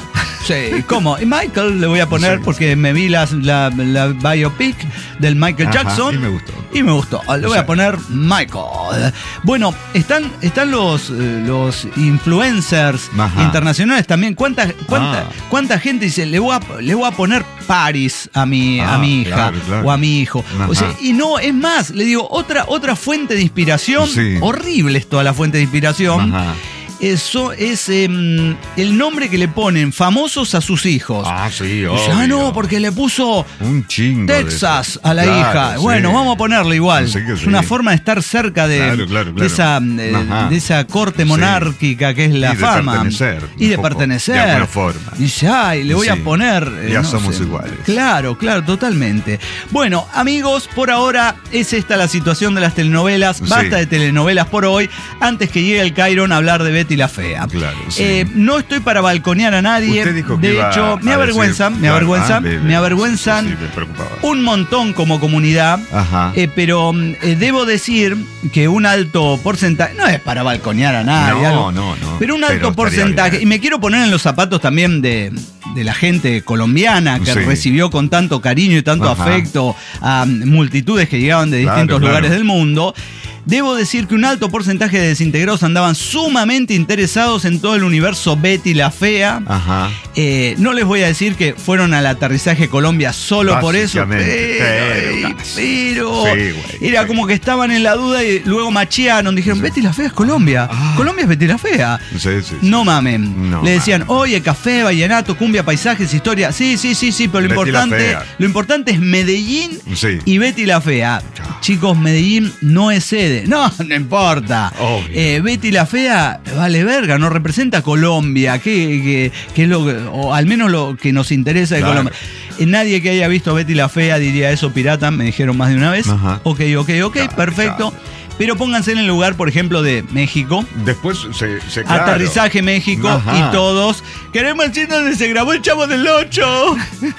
Sí, ¿cómo? Y Michael le voy a poner Sí, porque sí. me vi las, la, la biopic del Michael Ajá, Jackson. y me gustó. Y me gustó. Le voy Sí. a poner Michael. Bueno, están, están los, eh, los influencers Ajá. internacionales también. ¿Cuánta, cuánta, Ah. cuánta gente dice, le voy a, le voy a poner Paris a mi, a Ah, mi hija claro, claro. o a mi hijo? Ajá. O sea, y no, es más, le digo, otra, otra fuente de inspiración. Sí. Horrible es toda la fuente de inspiración. Ajá. Eso es em, el nombre que le ponen famosos a sus hijos. Ah, sí, Dice, obvio. ah, no, porque le puso Un chingo de Texas eso. a la Claro, hija. sí. Bueno, vamos a ponerle igual. Sí que Es sí. una forma de estar cerca de, Claro, claro, de claro. esa, eh, Ajá. de esa corte Sí. monárquica que es la Y de fama. pertenecer, Y un de poco, pertenecer. de alguna forma. Dice, ay, le voy a Sí. poner. eh, Ya no somos sé. iguales. Claro, claro, totalmente. Bueno, amigos, por ahora es esta la situación de las telenovelas. Sí. Basta de telenovelas por hoy. Antes que llegue el Cairon a hablar de Betty la Fea. Claro, sí. Eh, no estoy para balconear a nadie. Usted dijo que de iba hecho, me a avergüenzan, decir- me claro, avergüenzan, ah, ve, ve, me avergüenzan sí, sí, me preocupaba. un montón como comunidad. Ajá. Eh, pero mm, eh, debo decir que un alto porcentaje, no es para balconear a nadie, No, algo, no, no. pero un Pero alto estaría porcentaje, bien. y me quiero poner en los zapatos también de, de la gente colombiana que Sí. recibió con tanto cariño y tanto Ajá. afecto a mm, multitudes que llegaban de Claro, distintos claro. lugares del mundo. Debo decir que un alto porcentaje de desintegrados andaban sumamente interesados en todo el universo Betty la Fea. Ajá. Eh, no les voy a decir que fueron al aterrizaje Colombia solo por eso, Básicamente, pero, pero casi. pero Sí, güey, era sí. como que estaban en la duda y luego machearon, dijeron, Betty la Fea es Colombia, Ah. Colombia es Betty la Fea. Sí, sí, sí. No mamen. No Le decían, mamen. oye, café, vallenato, cumbia, paisajes, historia. Sí, sí, sí, sí, pero lo Betty la importante, Fea. lo importante es Medellín Sí. y Betty la Fea. Chao. Chicos, Medellín no es sede. No, no importa. Obvio. Eh, Betty la Fea, vale verga, no representa Colombia, que, que, que es lo que, o al menos lo que nos interesa de Claro. Colombia. Eh, nadie que haya visto Betty la Fea diría eso, pirata, me dijeron más de una vez. Ajá. Ok, ok, ok, Claro, perfecto. claro. Pero pónganse en el lugar, por ejemplo, de México. Después se, se claro. Aterrizaje México Ajá. y todos. Queremos el sitio donde se grabó el Chavo del Ocho.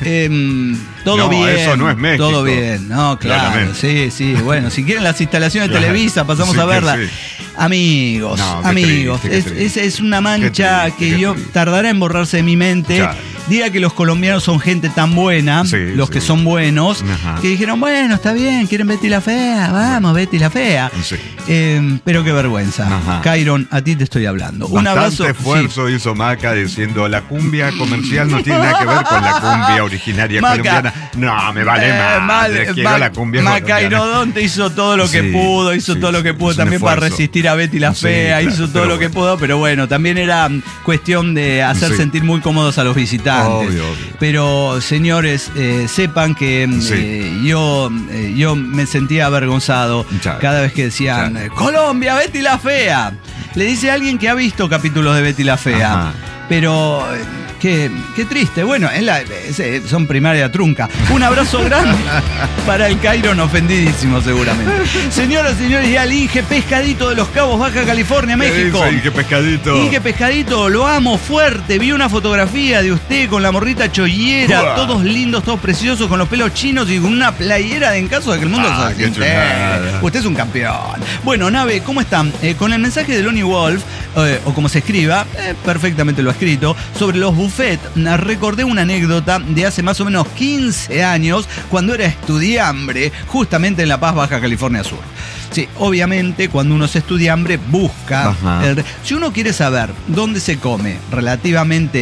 Em, todo No, bien. eso no es México. Todo bien. No, claro. Claramente. Sí, sí. Bueno, si quieren las instalaciones de Claro. Televisa, pasamos Sí a que verla. sí. Amigos, No, qué amigos. triste, qué es, triste. es- es una mancha Qué triste, que qué yo triste. tardará en borrarse de mi mente. Claro. Diga que los colombianos son gente tan buena, Sí, los sí. que son buenos, Ajá. que dijeron, bueno, está bien, quieren Betty la Fea, vamos, Betty la Fea. Sí. Em, pero qué vergüenza. Ajá. Cairon, a ti te estoy hablando. Un Bastante abrazo. esfuerzo hizo Maca diciendo la cumbia comercial no tiene nada que ver con la cumbia originaria Maca. colombiana. No, me vale Eh, más. mal- quiero Ma- la cumbia Macainodonte hizo todo lo que Sí, pudo, hizo sí, todo lo que sí, pudo es un también para esfuerzo. resistir a Betty la Sí, Fea, claro, hizo todo pero lo que bueno. pudo, pero bueno, también era mm, cuestión de hacer Sí. sentir muy cómodos a los visitantes. Obvio, obvio. Pero señores, eh, sepan que mm, Sí. eh, yo, eh, yo me sentía avergonzado Claro. cada vez que decían Claro. eh, Colombia, Betty la Fea. Le dice a alguien que ha visto capítulos de Betty la Fea. Ajá. Pero eh, qué, qué triste. Bueno, es la- es- eh, son primaria trunca. Un abrazo grande para el Cairon ofendidísimo seguramente. Señoras y señores, ya el Inge Pescadito de Los Cabos, Baja California, México. ¿Qué dice? ¿Qué pescadito? Inge Pescadito, lo amo fuerte. Vi una fotografía de usted con la morrita chollera, Buah. todos lindos, todos preciosos, con los pelos chinos y con una playera de en caso de que el mundo Ah, se qué desintegre. chulada. Usted es un campeón. Bueno, Nave, ¿cómo están? Eh, con el mensaje de Lonnie Wolf, eh, o como se escriba, eh, perfectamente lo ha escrito, sobre los buffets, recordé una anécdota de hace más o menos quince años, cuando era estudiambre, justamente en La Paz, Baja California Sur. Sí, obviamente cuando uno es estudiambre busca... Ajá. el- si uno quiere saber dónde se come relativamente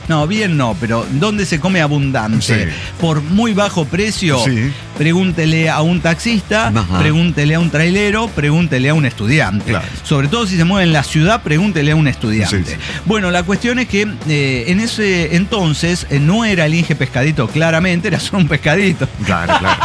no, bien no, pero ¿dónde se come abundante? Sí. Por muy bajo precio, Sí. pregúntele a un taxista, Ajá. pregúntele a un trailero, pregúntele a un estudiante. Claro. Sobre todo si se mueve en la ciudad, pregúntele a un estudiante. Sí, sí. Bueno, la cuestión es que eh, en ese entonces eh, no era el Inge Pescadito, claramente, era solo un pescadito. Claro, claro.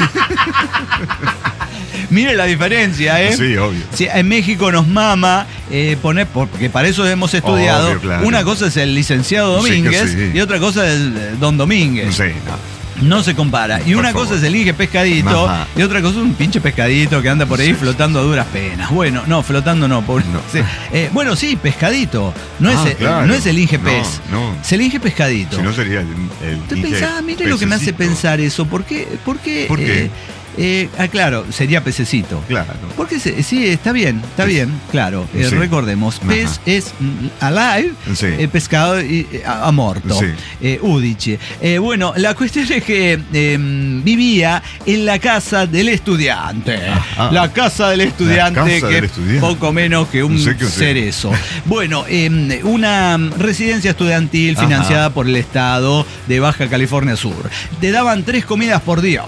Mire la diferencia, ¿eh? Sí, obvio. Sí, en México nos mama eh, poner, porque para eso hemos estudiado, Obvio, claro. una cosa es el licenciado Sí que Domínguez sí. y otra cosa es el eh, Don Domínguez. Sí, no. No se compara. Y Por una favor. cosa es el Inge Pescadito Ajá. y otra cosa es un pinche pescadito que anda por ahí Sí. flotando a duras penas. Bueno, no, flotando no, pobre. No. Sí. Eh, bueno, sí, pescadito. No, Ah, es, el- claro. no es el Inge No, Pez. no. Es el Inge Pescadito. Si no sería el, el Usted Inge pensaba, mire lo que me hace pececito. pensar eso. ¿Por qué? ¿Por qué? ¿Por qué? eh, eh, ah, claro, sería pececito. Claro. Porque se- sí, está bien, está Sí. bien, claro. Eh, Sí. Recordemos, pez Ajá. es mm, alive, Sí. eh, pescado y, eh, a, a morto. Sí. Eh, udice. Eh, bueno, la cuestión es que eh, vivía en la casa del estudiante. Ajá. La casa del estudiante, La casa que del es estudiante. poco menos que un No sé qué sé. cerezo. Bueno, eh, una residencia estudiantil Ajá. financiada por el Estado de Baja California Sur. Te daban tres comidas por día.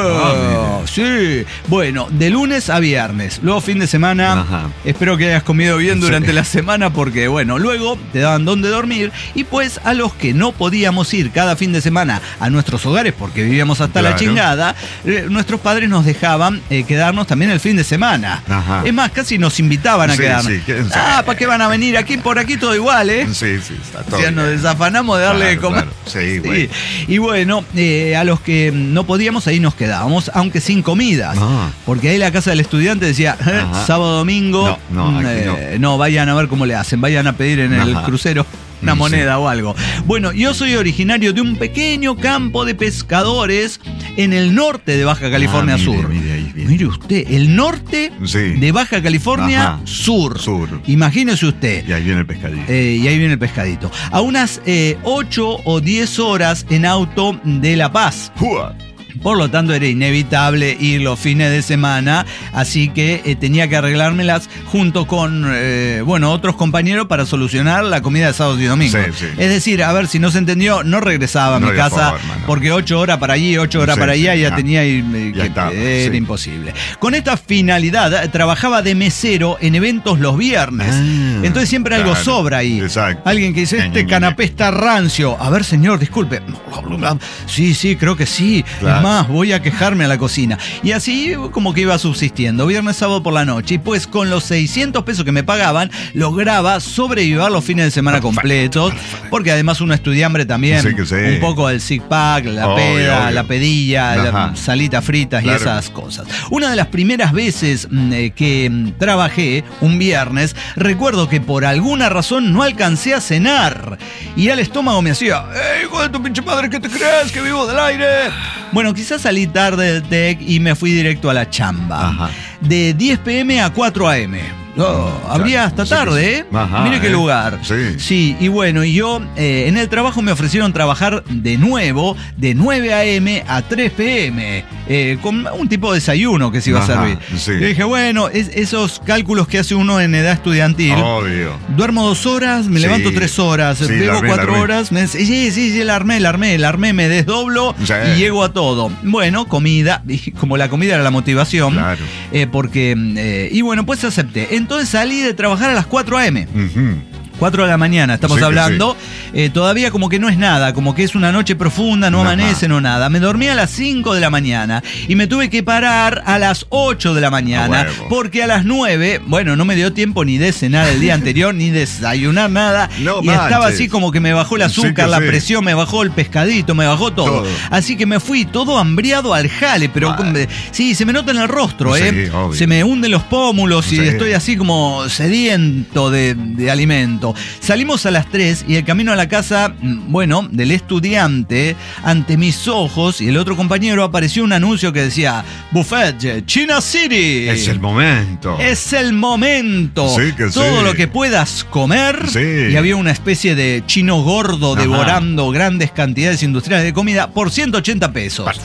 Ah, ¡Eh! Sí. Bueno, de lunes a viernes. Luego fin de semana. Ajá. Espero que hayas comido bien durante Sí. la semana porque, bueno, luego te daban dónde dormir. Y pues a los que no podíamos ir cada fin de semana a nuestros hogares porque vivíamos hasta la Claro. chingada, eh, nuestros padres nos dejaban eh, quedarnos también el fin de semana. Ajá. Es más, casi nos invitaban a Sí, quedarnos. sí, quédense. Ah, ¿para qué van a venir? Aquí por aquí todo igual, ¿eh? Sí, sí, está todo O sea, nos bien. desafanamos de darle de Claro, comer. claro. Sí, bueno. Y bueno, eh, a los que no podíamos, ahí nos quedábamos, aunque sin comidas. Ah. Porque ahí la casa del estudiante decía, eh, Ajá. sábado, domingo, No, no, mm, aquí eh, no, vayan a ver cómo le hacen, vayan a pedir en el Ajá. crucero una Mm, moneda sí. o algo. Bueno, yo soy originario de un pequeño campo de pescadores en el norte de Baja California Ah, mire, Sur. mire ahí, bien. Mire usted, el norte Sí. de Baja California Ajá. Sur. Sur. Imagínese usted. Y ahí viene el pescadito. Eh, y ahí viene el pescadito. A unas ocho o diez horas en auto de La Paz. ¡Jua! Por lo tanto, era inevitable ir los fines de semana, así que eh, tenía que arreglármelas junto con, eh, bueno, otros compañeros para solucionar la comida de sábados y domingos. Sí, sí. Es decir, a ver, si no se entendió, no regresaba a No mi había casa, forma, no. porque ocho horas para allí, ocho horas Sí, para allá, sí, ya ya. tenía eh, Ya que estaba, era sí. imposible. Con esta finalidad, eh, trabajaba de mesero en eventos los viernes. Ah, Entonces siempre algo claro. sobra ahí. Exacto. Alguien que dice, Ña, este Ña, Ña, canapé está rancio. A ver, señor, disculpe. Sí, sí, creo que sí. Claro. Es más, voy a quejarme a la cocina. Y así como que iba subsistiendo, viernes, sábado por la noche. Y pues con los seiscientos pesos que me pagaban, lograba sobrevivir los fines de semana Perfecto, completos. perfecto. Porque además uno estudiambre también, Sí que sí. un poco del six pack, la Obvio, peda, obvio. la pedilla, la Ajá. salitas fritas Claro. y esas cosas. Una de las primeras veces mm, eh, que mm, trabajé un viernes, recuerdo que por alguna razón no alcancé a cenar. Y al estómago me hacía, ¡eh, hijo de tu pinche madre, ¿qué te crees que vivo del aire? Bueno, quizás salí tarde del TEC y me fui directo a la chamba. Ajá. De diez pm a cuatro am. Oh, Mm, habría claro, hasta sí que tarde, sí. ¿eh? Ajá, Mire qué ¿eh? lugar. Sí. Sí, y bueno, y yo eh, en el trabajo me ofrecieron trabajar de nuevo de nueve am a tres pm, eh, con un tipo de desayuno que se iba a Ajá, servir. sí. Y dije, bueno, es- esos cálculos que hace uno en edad estudiantil. Obvio. Duermo dos horas, me Sí. levanto tres horas, Sí, la bebo armé, la cuatro armé. horas. Me, sí, sí, sí, la armé, la armé, la armé, me desdoblo Sí. y llego a todo. Bueno, comida, y como la comida era la motivación, Claro. eh, porque, eh, y bueno, pues acepté. Entonces salí de trabajar a las cuatro am. Ujú. cuatro de la mañana, estamos Sí que hablando. Eh, todavía como que no es nada, como que es una noche profunda, no Ajá. amanece, no nada. Me dormí a las cinco de la mañana y me tuve que parar a las ocho de la mañana, A huevo. porque a las nueve, bueno, no me dio tiempo ni de cenar el día anterior, ni desayunar nada. No y estaba manches. así como que me bajó el Sí azúcar, que la sí. presión, me bajó el pescadito, me bajó todo. Todo. Así que me fui todo hambriado al jale, pero Ay. como- sí, se me nota en el rostro, Sí, ¿eh? obvio. Se me hunden los pómulos y Sí. estoy así como sediento de, de alimento. Salimos a las tres y el camino a la casa, mm, bueno, del estudiante, ante mis ojos y el otro compañero apareció un anuncio que decía Buffet China City. Es el momento. Es el momento. Sí que Todo sí. lo que puedas comer. Sí. Y había una especie de chino gordo Ajá. devorando grandes cantidades industriales de comida por ciento ochenta pesos. Perfecto.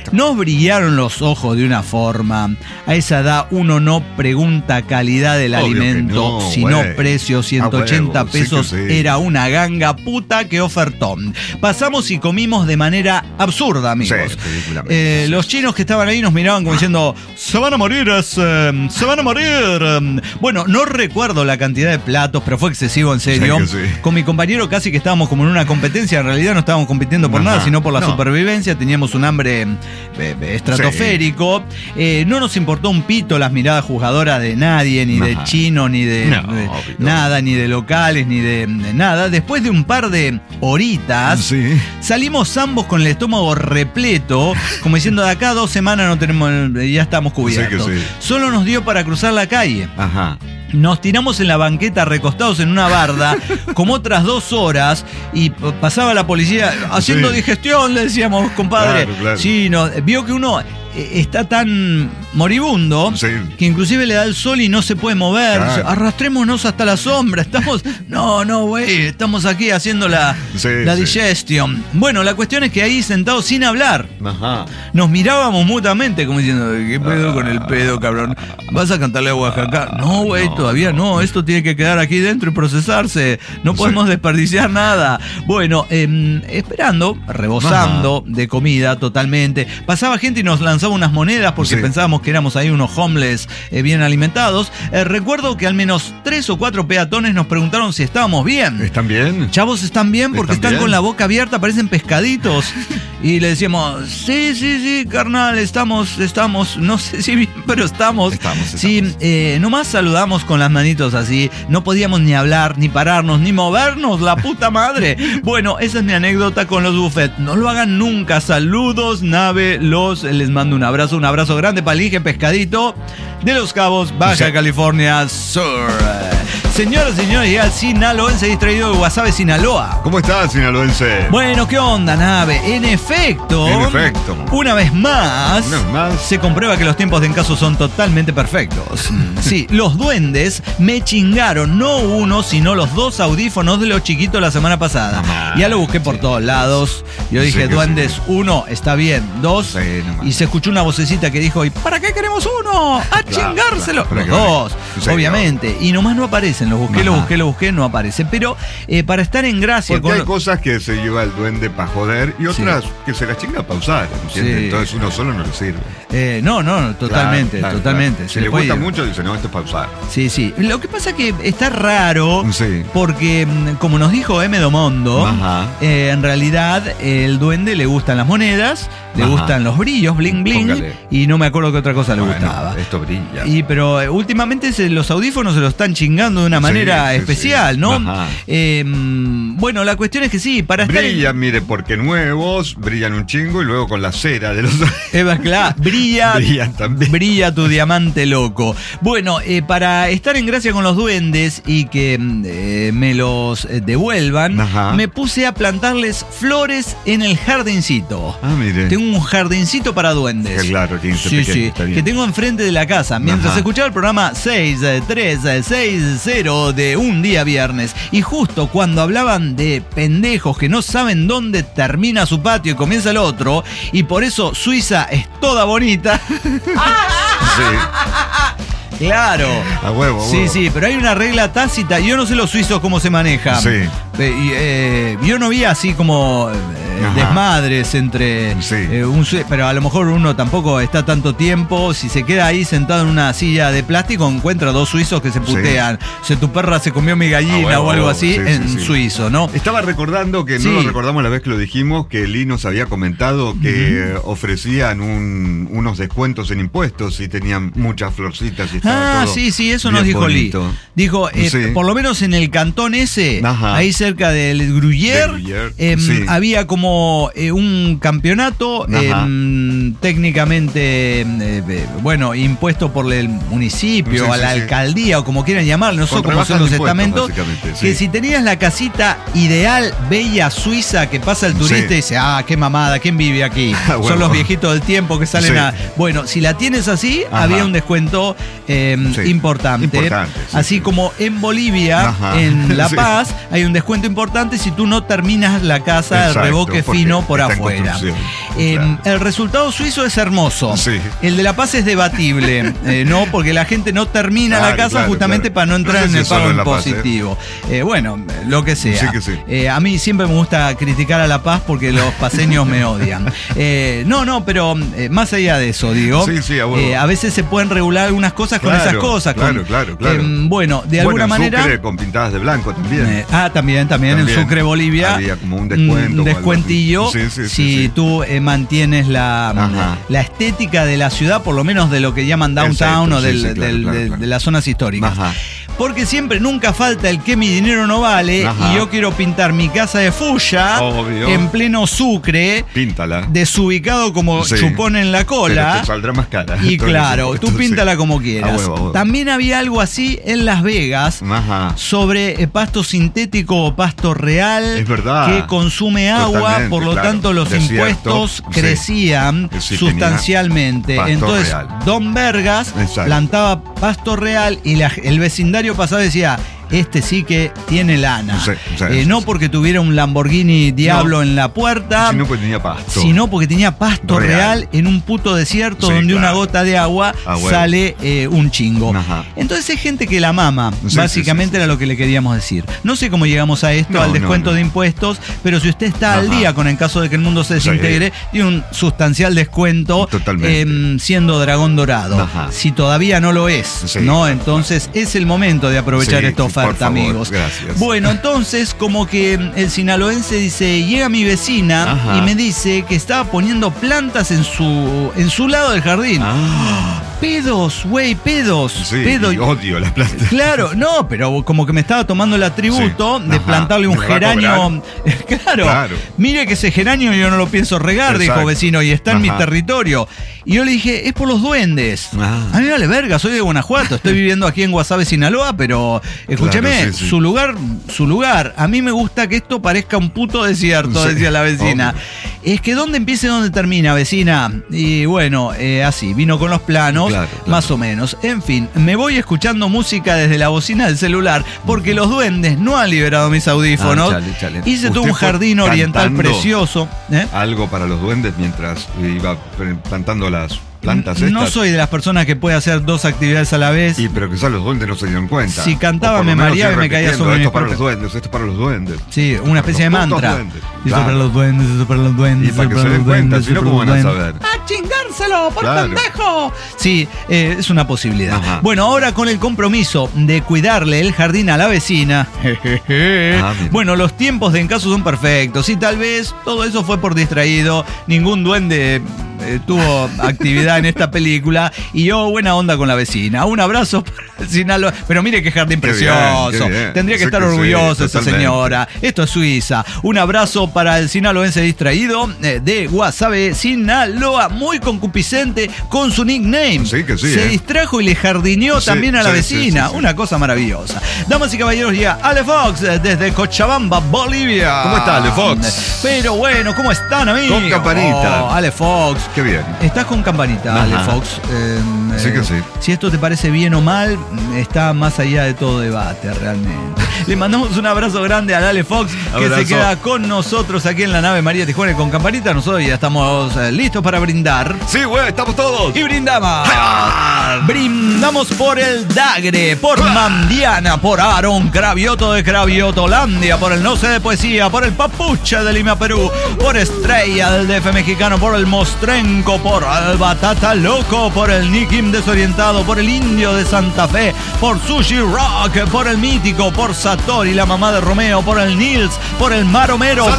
Nos brillaron los ojos de una forma. A esa edad uno no pregunta calidad del Obvio alimento, no, sino güey. precio. ciento ochenta Ah, huevo, sí pesos que sí. era una ganga puta que ofertón. Pasamos y comimos de manera absurda, amigos. Sí, ridículamente, Eh, sí, los sí. chinos que estaban ahí nos miraban como diciendo, se van a morir, es, eh, se van a morir. eh". Bueno, no recuerdo la cantidad de platos, pero fue excesivo, en serio. Sí que sí. Con mi compañero casi que estábamos como en una competencia. En realidad no estábamos compitiendo por Ajá. nada, sino por la No. supervivencia. Teníamos un hambre eh, eh, estratosférico. Eh, no nos importó un pito las miradas juzgadoras de nadie, ni de Ajá. chino, ni de, No, de obvio. nada, ni de locales, ni de, de nada. Después de un par de horitas, Sí. salimos ambos con el estómago repleto, como diciendo, de acá a dos semanas no tenemos, ya estamos cubiertos. Sí que sí. Solo nos dio para cruzar la calle. Ajá. Nos tiramos en la banqueta recostados en una barda como otras dos horas y p- pasaba la policía haciendo Sí. digestión, le decíamos, compadre. Claro, claro. Sí, no, vio que uno eh, está tan moribundo Sí. que inclusive le da el sol y no se puede mover. Claro. Dice, arrastrémonos hasta la sombra. Estamos, no, no, güey, estamos aquí haciendo la, Sí, la sí. digestión. Bueno, la cuestión es que ahí sentados sin hablar, Ajá. nos mirábamos mutuamente como diciendo, ¿qué pedo con el pedo, cabrón? ¿Vas a cantarle a Oaxaca? No, güey, no, todavía no. Esto tiene que quedar aquí dentro y procesarse. No Sí. podemos desperdiciar nada. Bueno, em, esperando, rebosando de comida totalmente. Pasaba gente y nos lanzaba unas monedas porque Sí. pensábamos que éramos ahí unos homeless eh, bien alimentados. Eh, recuerdo que al menos tres o cuatro peatones nos preguntaron si estábamos bien. ¿Están bien? Chavos, ¿están bien? Porque ¿Están están, bien? con la boca abierta, parecen pescaditos. Y le decíamos, sí, sí, sí, carnal, estamos, estamos, no sé si bien, pero estamos. Estamos, Sí, estamos. eh, nomás saludamos con las manitos así. No podíamos ni hablar, ni pararnos, ni movernos, la puta madre. Bueno, esa es mi anécdota con los buffets. No lo hagan nunca. Saludos, nave, los, les mando un abrazo, un abrazo grande para el Inge Pescadito de Los Cabos, Baja Sí. California Sur. Señoras y señores, llega el sinaloense distraído de Guasave, Sinaloa. ¿Cómo estás, sinaloense? Bueno, ¿qué onda, nave? En efecto, En efecto. una vez más, Una vez más. se comprueba que los tiempos de encaso son totalmente perfectos. Sí, los duendes me chingaron, no uno, sino los dos audífonos de los chiquitos la semana pasada. Ajá, Ya lo busqué por sí. todos lados. Yo Sí dije, que duendes, sí. uno, está bien. Dos, Sí, nomás. y se escuchó una vocecita que dijo, ¿y para qué queremos uno? ¡A chingárselo! claro, los para que- dos, Sí, obviamente. Y nomás no aparecen, los busqué, los Ajá. busqué, los busqué, no aparecen. Pero eh, para estar en gracia Porque con hay lo- cosas que se lleva el duende para joder y otras que se las chinga para usar, ¿entiendes? Sí. Entonces uno solo no le sirve. Eh, no, no, totalmente, Claro, claro, totalmente. claro. Se Si le le puede gusta ir. mucho, dice, no, esto es para usar. Sí, sí. Lo que pasa que está raro Sí. porque, mm, como nos dijo M. Domondo, Ajá. eh, en realidad el duende le gustan las monedas, le Ajá. gustan los brillos, bling bling, Póngale. y no me acuerdo qué otra cosa le Bueno, gustaba. esto brilla. Y pero eh, últimamente se- los audífonos se los están chingando de una Sí, manera sí, especial, sí. ¿no? Ajá. Eh, mm, bueno, la cuestión es que sí, para estar en- Brillan, mire, porque nuevos, brillan un chingo y luego con la cera de los... Eva, claro, brilla, Brillan también. brilla tu diamante loco. Bueno, eh, para estar en gracia con los duendes y que mm, eh, me los eh, devuelvan, Ajá. me puse a plantarles flores en el jardincito. Ah, mire. Tengo un jardincito para duendes. Que claro, tiene que ser Sí, pequeño, sí, está bien. que tengo enfrente de la casa. Mientras Ajá. escuchaba el programa seis tres seis cero de Un Día Viernes. Y justo cuando hablaban de pendejos que no saben dónde termina su patio y comienza el otro, y por eso Suiza es toda bonita. Sí, Claro. a huevo, a Sí, huevo. sí, pero hay una regla tácita. Yo no sé los suizos cómo se manejan. Sí. Eh, y, eh, yo no vi así como eh, Ajá. desmadres entre Sí. eh, un sui- pero a lo mejor uno tampoco está tanto tiempo. Si se queda ahí sentado en una silla de plástico, encuentra dos suizos que se Sí. putean. Se tu perra se comió mi gallina Ah, huevo, o algo huevo. así Sí, sí, en sí. suizo, ¿no? Estaba recordando que Sí. no lo recordamos la vez que lo dijimos, que Lee nos había comentado que eh, ofrecían un- unos descuentos en impuestos y tenían muchas florcitas y estaba Ah, todo sí, sí, eso bien nos dijo bonito. Lee. Dijo, eh, Sí. por lo menos en el cantón ese, Ajá. ahí cerca del Gruyère, Del Gruyère, em, sí. había como eh, un campeonato Ajá. em, técnicamente, em, eh, eh, bueno, impuesto por el municipio, Sí, a sí, la sí. alcaldía o como quieran llamarlo, no sé Con cómo rebajas son los de impuestos, estamentos, básicamente, que sí. si tenías la casita ideal, bella, suiza, que pasa el turista Sí. y dice, ah, qué mamada, ¿quién vive aquí? Ah, Son bueno. los viejitos del tiempo que salen Sí. a... Bueno, si la tienes así, Ajá. había un descuento em, Sí. importante. Importante, sí, Así sí. como en Bolivia, Ajá. en La Sí. Paz, hay un descuento importante si tú no terminas la casa, Exacto. el revoque toque porque fino por está en afuera. construcción. Eh, Claro. El resultado suizo es hermoso. Sí. El de La Paz es debatible, eh, ¿no? Porque la gente no termina Claro, la casa claro, justamente claro. para no entrar No sé en si el es solo pago en La Paz, impositivo. Eh, bueno, lo que sea. Sí que sí. Eh, a mí siempre me gusta criticar a La Paz porque los paseños me odian. Eh, no, no, pero eh, más allá de eso, digo, Sí, sí, a huevo. eh, a veces se pueden regular algunas cosas con Claro, esas cosas. claro, con, claro, claro. eh, bueno, de Bueno, alguna en manera... Sucre con pintadas de blanco también. Eh, ah, también, también, También. en Sucre, Bolivia. Había como un descuento o Un algo descuentillo. así. Sí, sí, sí, si sí. tú eh, mantienes la, Ajá. la estética de la ciudad, por lo menos de lo que llaman downtown Exacto, o sí, del- sí, claro, del- claro, de, claro. de las zonas históricas. Ajá. Porque siempre, nunca falta el que mi dinero no vale. Ajá. Y yo quiero pintar mi casa de fuya Obvio. en pleno Sucre, Píntala. desubicado como Sí. chupón en la Pero cola. te saldrá más cara. Y Todo claro, eso. tú Sí. píntala como A quieras. huevo, a huevo. También había algo así en Las Vegas Ajá. sobre eh, pasto sintético o pasto real Es verdad. que consume agua, Totalmente, por lo claro. tanto los Desierto, impuestos sí. crecían Sí, tenía sustancialmente. pasto Entonces, real. Don Vergas Exacto. plantaba pasto real y la- el vecindario pasado decía, este sí que tiene lana. Sí, sí, Eh, sí, no sí. porque tuviera un Lamborghini Diablo No. en la puerta, Si no, pues tenía pasto. sino porque tenía pasto real, Real. en un puto desierto Sí, donde una claro. gota de agua Ah, huevo. sale eh, un chingo. Ajá. Entonces hay gente que la mama, Sí, básicamente sí, sí, era sí. lo que le queríamos decir. No sé cómo llegamos a esto, No, al no, descuento no. de impuestos, pero si usted está al Ajá. día con el caso de que el mundo se Sí. desintegre, tiene un sustancial descuento Totalmente. em, siendo dragón dorado. Ajá. Si todavía no lo es, Sí, ¿no? claro, Entonces es el momento de aprovechar Sí, esta sí, por oferta, favor, amigos. gracias. Bueno, entonces como que el sinaloense dice, llega mi vecina Ajá. y me dice que estaba poniendo plantas en su, en su lado del jardín. Ah, Pedos, güey, pedos. sí, pedos. y odio las plantas. Claro, no, pero como que me estaba tomando el atributo Sí. de Ajá. plantarle un ¿Me va a geranio. claro, Claro. mire que ese geranio yo no lo pienso regar, dijo Exacto. vecino, y está en mi Ajá. territorio. Y yo le dije, es por los duendes. Ah. A mí me vale verga, soy de Guanajuato, estoy viviendo aquí en Guasave, Sinaloa, pero escúcheme, Claro, sí, sí. su lugar, su lugar. A mí me gusta que esto parezca un puto desierto, Sí, decía la vecina. obvio. Es que dónde empieza y dónde termina, vecina. Y bueno, eh, así, vino con los planos, Claro, claro. más o menos. En fin, me voy escuchando música desde la bocina del celular porque los duendes no han liberado mis audífonos. Ah, chale, chale. Hice todo ¿Usted un fue jardín oriental cantando precioso. ¿eh? Algo para los duendes mientras iba plantando las plantas estas. No soy de las personas que puede hacer dos actividades a la vez. Y pero quizás los duendes no se dieron cuenta. Si cantaba, O por me lo menos mareaba ir y me caía repitiendo, sobre Esto mis para los propias- duendes, esto para los duendes. Sí, una especie de Los putos mantra. duendes. Esto Claro. para los duendes, esto para los duendes. Y para esto que para se den los cuenta, duendes, si no, esto ¿cómo para van a los saber? duendes. ¡A chingárselo, por Claro. pendejo! Sí, eh, es una posibilidad. Ajá. Bueno, ahora con el compromiso de cuidarle el jardín a la vecina. Ah, mira. Bueno, los tiempos de encaso son perfectos. Y tal vez todo eso fue por distraído. Ningún duende eh, tuvo actividad en esta película. Y yo, buena onda con la vecina. Un abrazo para Sinaloa. Pero mire qué jardín Qué precioso. bien, qué bien. Tendría que Sí estar que sí, orgullosa esa totalmente. señora. Esto es Suiza. Un abrazo para el sinaloense distraído eh, de Guasave, Sinaloa. Muy concupiscente con su nickname. Sí, que sí, Se eh. distrajo y le jardineó Sí, también a la sí, sí, vecina. sí, sí. Una cosa maravillosa. Damas y caballeros, llega Ale Fox eh, desde Cochabamba, Bolivia. ¿Cómo está, Ale Fox? Pero bueno, ¿cómo están, amigos? Con campanita. Oh, Ale Fox. Qué bien. Estás con campanita, Ajá. Ale Fox. Eh, Sí que eh, sí. Si esto te parece bien o mal, está más allá de todo debate, realmente. Le mandamos un abrazo grande a Ale Fox, que Abrazo. se queda con nosotros aquí en la nave María Tijuana con campanita. Nosotros ya estamos eh, listos para brindar. Sí, güey, estamos todos. Y brindamos. Brindamos por el Dagre, por Mandiana, por Aaron Cravioto de Craviotolandia, por el No sé de Poesía, por el Papucha de Lima, Perú, por Estrella del D F mexicano, por el Mostrenco, por el Batata Loco, por el Nikim Desorientado, por el Indio de Santa Fe, por Sushi Rock, por el Mítico, por Satori, la mamá de Romeo, por el Nils, por el Maromero, por...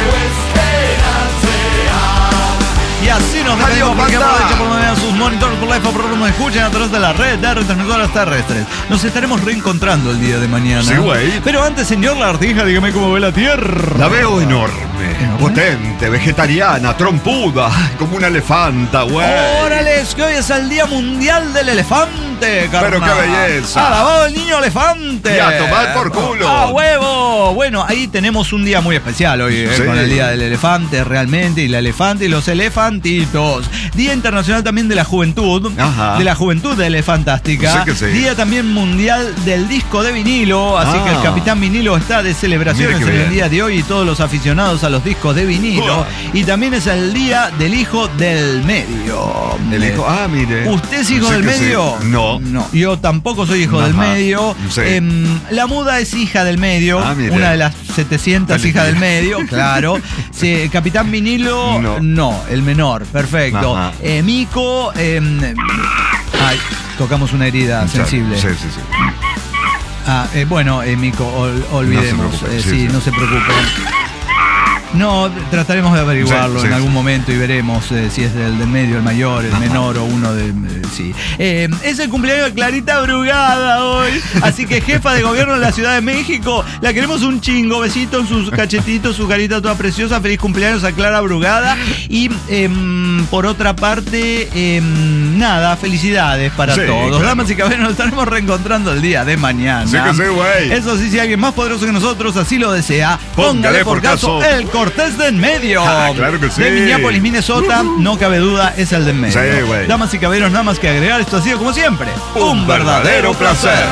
Y así nos despedimos Adiós, porque banda. aprovecha por donde vean sus monitores por Life of Rock nos escuchan a través de la red de retransmisoras terrestres. Nos estaremos reencontrando el día de mañana. Sí, güey. Pero antes, señor Lagartija, dígame cómo ve la Tierra. La veo enorme, ¿Enorme? potente, vegetariana, trompuda, como una elefanta, güey. ¡Órale! Es que hoy es el Día Mundial del Elefante, carnal. Pero qué belleza. ¡Alabado el niño elefante! Y a tomar por culo. ¡A huevo! Bueno, ahí tenemos un día muy especial hoy, eh, Sí. con el Día del Elefante, realmente, y la elefante y los elefantitos. Día Internacional también de la Juventud, Ajá. de la Juventud Elefantástica. Sí que sí. Día también mundial del disco de vinilo, así Ah. que el Capitán Vinilo está de celebraciones Mire qué en el bien. día de hoy y todos los aficionados a los discos de vinilo. Uah. Y también es el Día del Hijo del Medio. El hijo, ah, mire. ¿Usted es hijo Sí del que medio? sí. No. No, yo tampoco soy hijo Ajá. del medio. Sí. Em, la muda es hija del medio, Ah, mire. una de las setecientas Feliz hijas del día. medio, claro. Sí, Capitán Vinilo, no. No. el menor, perfecto. Ajá. Eh, Mico, em, ay, tocamos una herida sensible. Sí, sí, sí. Ah, eh, bueno, eh, Mico, ol- olvidemos. preocupe, eh, sí, sí, sí. no se preocupen. No, trataremos de averiguarlo Sí, sí, en algún sí. momento y veremos eh, si es del, del medio, el mayor, el menor o uno de... eh, sí. Eh, es el cumpleaños de Clarita Brugada hoy, así que jefa de gobierno de la Ciudad de México, la queremos un chingo, besito en sus cachetitos, su carita toda preciosa, feliz cumpleaños a Clara Brugada y em, por otra parte, em, nada, felicidades para Sí, todos. claro. Damas y caballeros, nos estaremos reencontrando el día de mañana. Sí que sí, güey. Eso sí, si alguien más poderoso que nosotros así lo desea, póngale, por caso el Cortés de en medio. Ah, claro que sí. De Minneapolis, Minnesota, no cabe duda, es el de en medio. Sí, güey. Damas y caballeros, nada más que agregar, esto ha sido como siempre un, verdadero placer.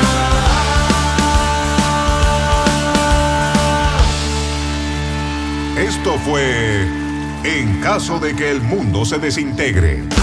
Esto fue En caso de que el mundo se desintegre.